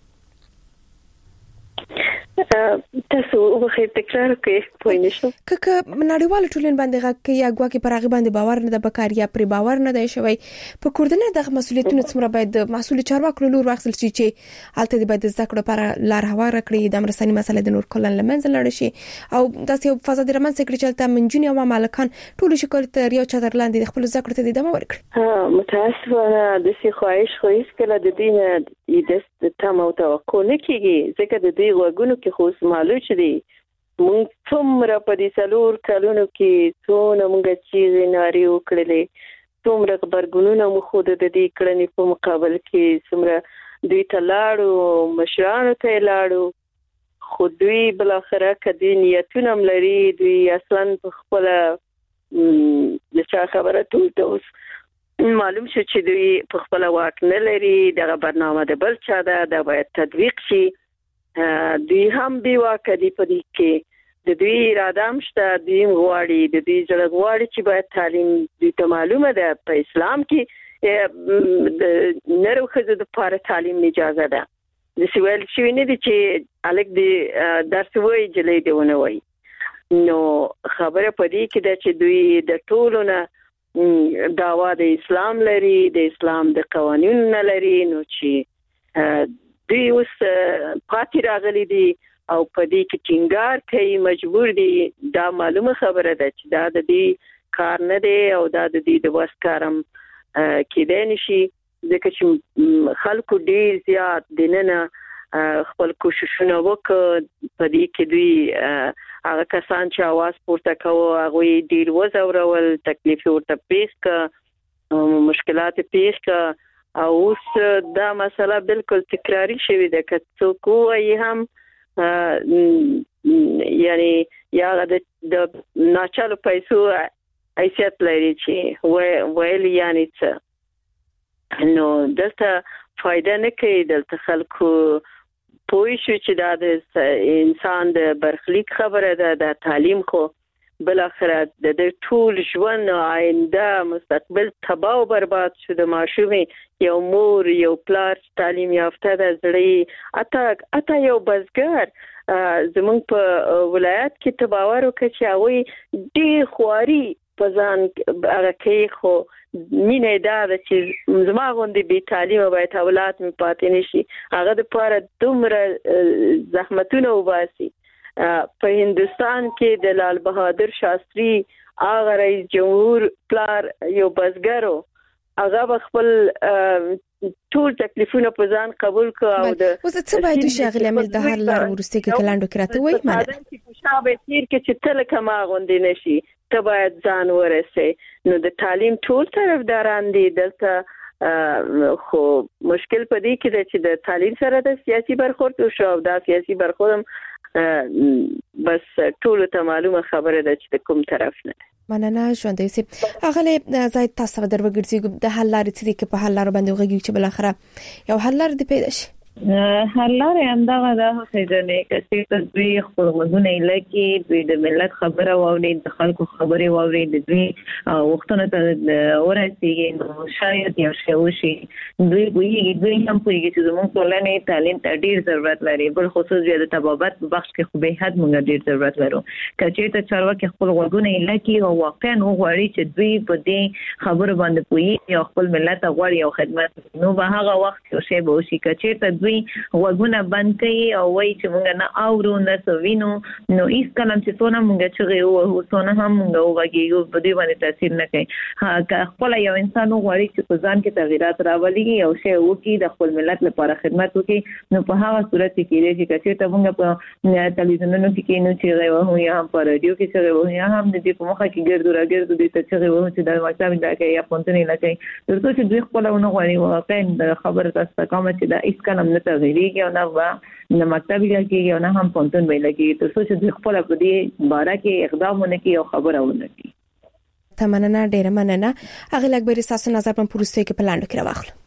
تاسو وګورئ تکرار کوي پوه نشو
ککه نړیوال ټولن باندې غږ یا غواکي پر هغه باندې باور نه د بکاریا پر باور نه دی شوی په کوردنه د مسولیتونو څومره باید مسول چارواکو لور واخیستل شي چې البته باید د ذکر لپاره لار هوار کړی د امرساني مسله د نور کلن لمنځل لړ شي او داسې فضا د رمن سکرټ چلته منجونی او مالکان ټول شکل ته ریو چادرلاند د خپل ذکر ته د دمه ورکړي
ها متاسفانه د سي خواهش خو هیڅ کله د دینه د تم او توقع نه کیږي ځکه د دې وګونو کې خو معلوم شې دي مونږ څومره په دې څلور کلونو کې څونه مونږ چې ناري وکړلې څومره خبرګونونه مو خو د دې کړنې په مقابل کې څومره دوی ته لاړو مشرانو ته لاړو خو دوی بل اخره کدي نیتونه لري دوی اصلا په خپل د چا خبره ټول اوس معلوم شو چې دوی په خپل واک نه لري دغه برنامه د بل چا ده دا باید تطبیق شي دوی هم بي واکه دي په دې کې د دوی اراده مشته دوی غواړي د دوی ځل غواړي چې باید تعلیم دوی ته معلومه ده په اسلام کې د نرو خزه د پاره تعلیم اجازه ده د سوال شي نه دي چې الګ دي درس وایي جلې دی ونه وایي نو خبره پدې کې ده چې دوی د ټولونه داوا د اسلام لري د اسلام د قوانینو نه لري نو چې دوی اوس پاتې راغلي دي او پدې کې ټینګار کوي مجبور دي دا معلومه خبره ده چې دا د دې کار نه دی او دا د دې د واس کارم کېدای نشي ځکه چې خلکو ډیر زیات دننه خپل کوششونه وکړ پدې کې دوی هغه کسان چې आवाज پورته کوي هغه ډیر وزورول تکلیف ورته پیښ ک مشکلات پیښ ک او اوس دا مسله بالکل تکراری شوې ده که څوک وایي هم یعنی یا د ناچالو پیسو حیثیت لري چې ویل یعنی څه نو دلته فائدہ نه کوي دلته خلکو پوه شو چې دا د انسان د برخلیک خبره ده د تعلیم خو بل اخره د ټول ژوند آینده مستقبل تباہ او برباد شو د ماشومې یو مور یو پلار تعلیم یافته د زړی اته اته یو بزګر زمونږ په ولایت کې تباور وکړي چې هغه ډېر خواري پزان هغه کې خو مینه دا چې زما غوندي به تعلیم باید اولاد می پاتې نشي هغه د پاره دومره زحمتونه وباسي په هندستان کې د لال بهادر شاستری هغه رئیس جمهور پلار یو بزګرو هغه خپل ټول تکلیفونه په ځان قبول کړ او د
اوس څه باید شغله مل د هر لار ورسته کې کلاندو کراته وای مانه
چې کوشابه تیر کې چې تل کما غوندي نشي ته باید ځان ورسې نو د تعلیم ټول طرفداران دي دلته خو مشکل پدې کې ده چې د تعلیم سره د سیاسي برخورد او شو دا سیاسي برخورد بس ټول ته معلومه خبره ده چې کوم طرف نه
مننه ژوندې سي اغله زاید تاسو در وګرځي د حل لارې چې په حل لار باندې وګورئ چې بل اخره یو حل لار دی پیدا شي
حل لار همدغه د حسینه کسي تدوی خپل غوونه لکه دوی د ملت خبره واوري د خلکو خبره واوري د دوی وختونه ته ورسیږي نو شاید یو شی وشي دوی ویږي دوی هم پوهیږي چې زموږ ټولنې تعلیم ته ډیر ضرورت لري بل خصوص د تبابت په بخش کې خو به حد موږ ډیر ضرورت لرو کچې ته چارواکي خپل غوونه لکه او واقعا وغواړي چې دوی په دې خبره باندې پوهیږي او خپل ملت غواړي او خدمت نو به هغه وخت یو شی به وشي کچې ته دوی وګونه بند کړي او وایي چې موږ نه اورو نه سوینو نو هیڅ کلم چې څونه موږ چې او څونه هم موږ وګیو په دې باندې تاثیر نه کوي ها خپل یو انسان غواړي چې په ځان کې تغیرات راولي او شی وکړي د خپل ملت لپاره خدمت وکړي نو په هغه صورت کې چې چې موږ په تلویزیونونو کې نو چې غوښو یا په رادیو کې چې غوښو یا هم د دې په مخه کې ګرځو راګرځو د چې غوښو چې د مکتب د کې یا پونتنی نه کوي ترڅو چې دوی خپل ونه غواړي واقعا د خبره تاسو کوم چې دا هیڅ کلم نه تغیریږي او نه وا نه مکتب لګي او نه هم پونتون به لګي ترڅو چې خپل په دې باره کې اقدامونه کوي او خبره ونه کوي
تمننه ډیره مننه هغه لګبري تاسو نظر په پروسه کې پلاندو کې راوخلو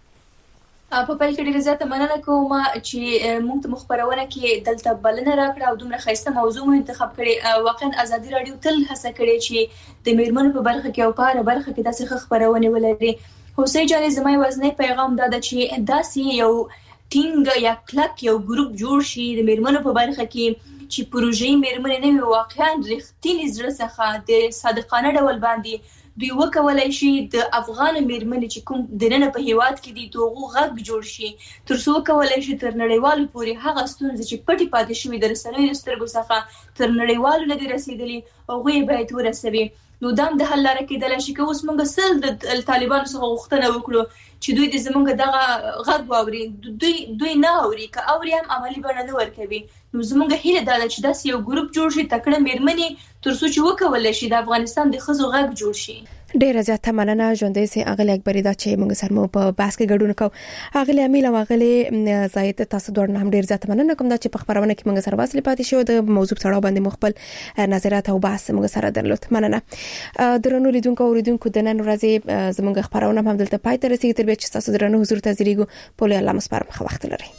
په پای کې ډیره زیاته مننه کوم چې موږ ته مخبرونه کې دلته بلنه راکړه او دومره خاصه موضوع مو انتخاب کړي واقعا ازادي رادیو تل هڅه کړې چې د میرمنو په برخه کې او په هر برخه کې داسې خبرونه ولري حسین جان زمای وزنه پیغام دا چې داسې یو ټینګ یا کلک یو ګروپ جوړ شي د میرمنو په برخه کې چې پروژې میرمنې نه وي واقعا رښتینی زړه څخه د صادقانه ډول باندې دوی وکولای شي د افغان میرمنې چې کوم د نن په هیواد کې دي توغو غږ جوړ شي تر څو کولای شي تر نړیوالو پورې هغه ستونزې چې پټي پاتې شوي د رسنیو سترګو څخه تر نړیوالو نه دي رسیدلي او غوي باید ورسوي نو دام د حل لاره کې د لشي کې اوس موږ سل د طالبانو څخه غوښتنه وکړو چې دوی د زمونږ دغه غږ واوري دوی دوی نه اوري که اوري هم عملی بڼه نه ورکوي نو زمونږ هیله دا ده چې داسې یو ګروپ جوړ شي تکړه میرمنې تر څو چې وکولای شي د افغانستان د ښځو غږ جوړ شي
ډیره زیاته مننه ژوندې سي اغلی اکبري دا چې موږ سره مو په باس کې ګډون کوو اغلی امیل او اغلی زاید تاسو دوه هم ډیر زیاته مننه کوم دا چې په خبرونه کې موږ سره واسل پاتې شو د موضوع تړاو باندې مخبل نظرات او بحث موږ سره درلود مننه درنو لیدونکو اوریدونکو د نن ورځې زموږ خبرونه هم دلته پای ته رسیدي تر به چې تاسو درنو حضور ته زیریګو په لوی الله مسپارم خو وخت لري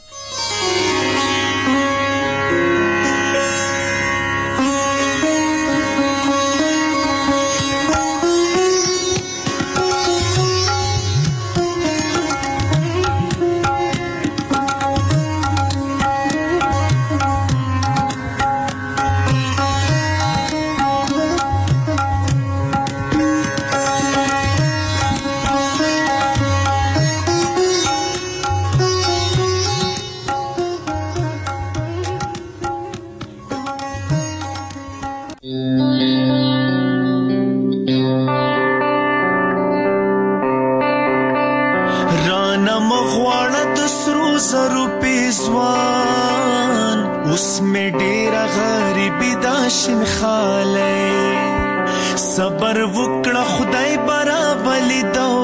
صبر وکړه خدای برابر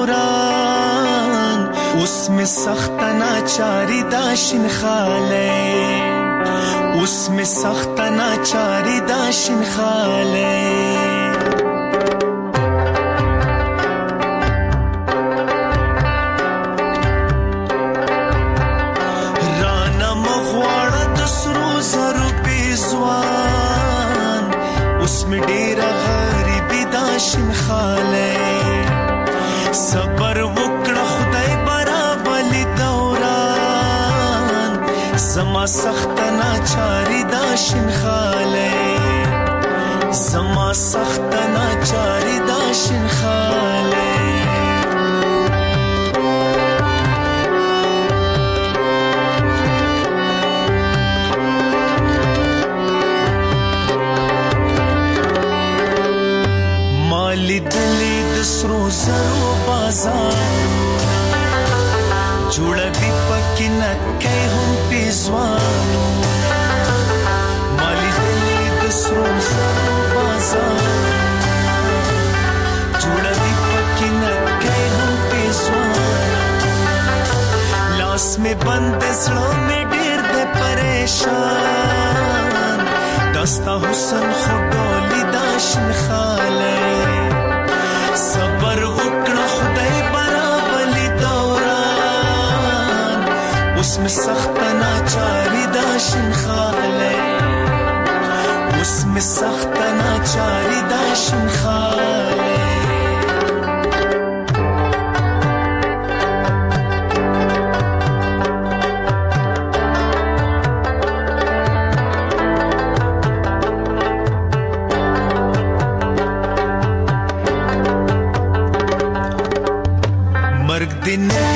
دوران اوس می سخت ناچاری داشن خاله اوس می سخت ناچاری داشن خاله رانا مغواړه د سرو زرو پیزوان اوس می ډیر داشن خاله صبر وکړه خدای برابر دوران زما سخت ناچاری داشن خاله زما سخت ناچاری داشن خاله مالی دلی دسرو زرو بازار جوړه دی پکې نکې هم پیزوانو مالی دلی دسرو زرو بازار جوړه دی پکې نکې هم پیزوانو لاس میں بند زړه میں ډېر دې پریشان دستا حسن خډولې داشن خاله صبر وکړه خدای برابرلی دوران اوس می سخت ناچاری داشن خاله اوس می سخت ناچاری داشن خاله مرګ دې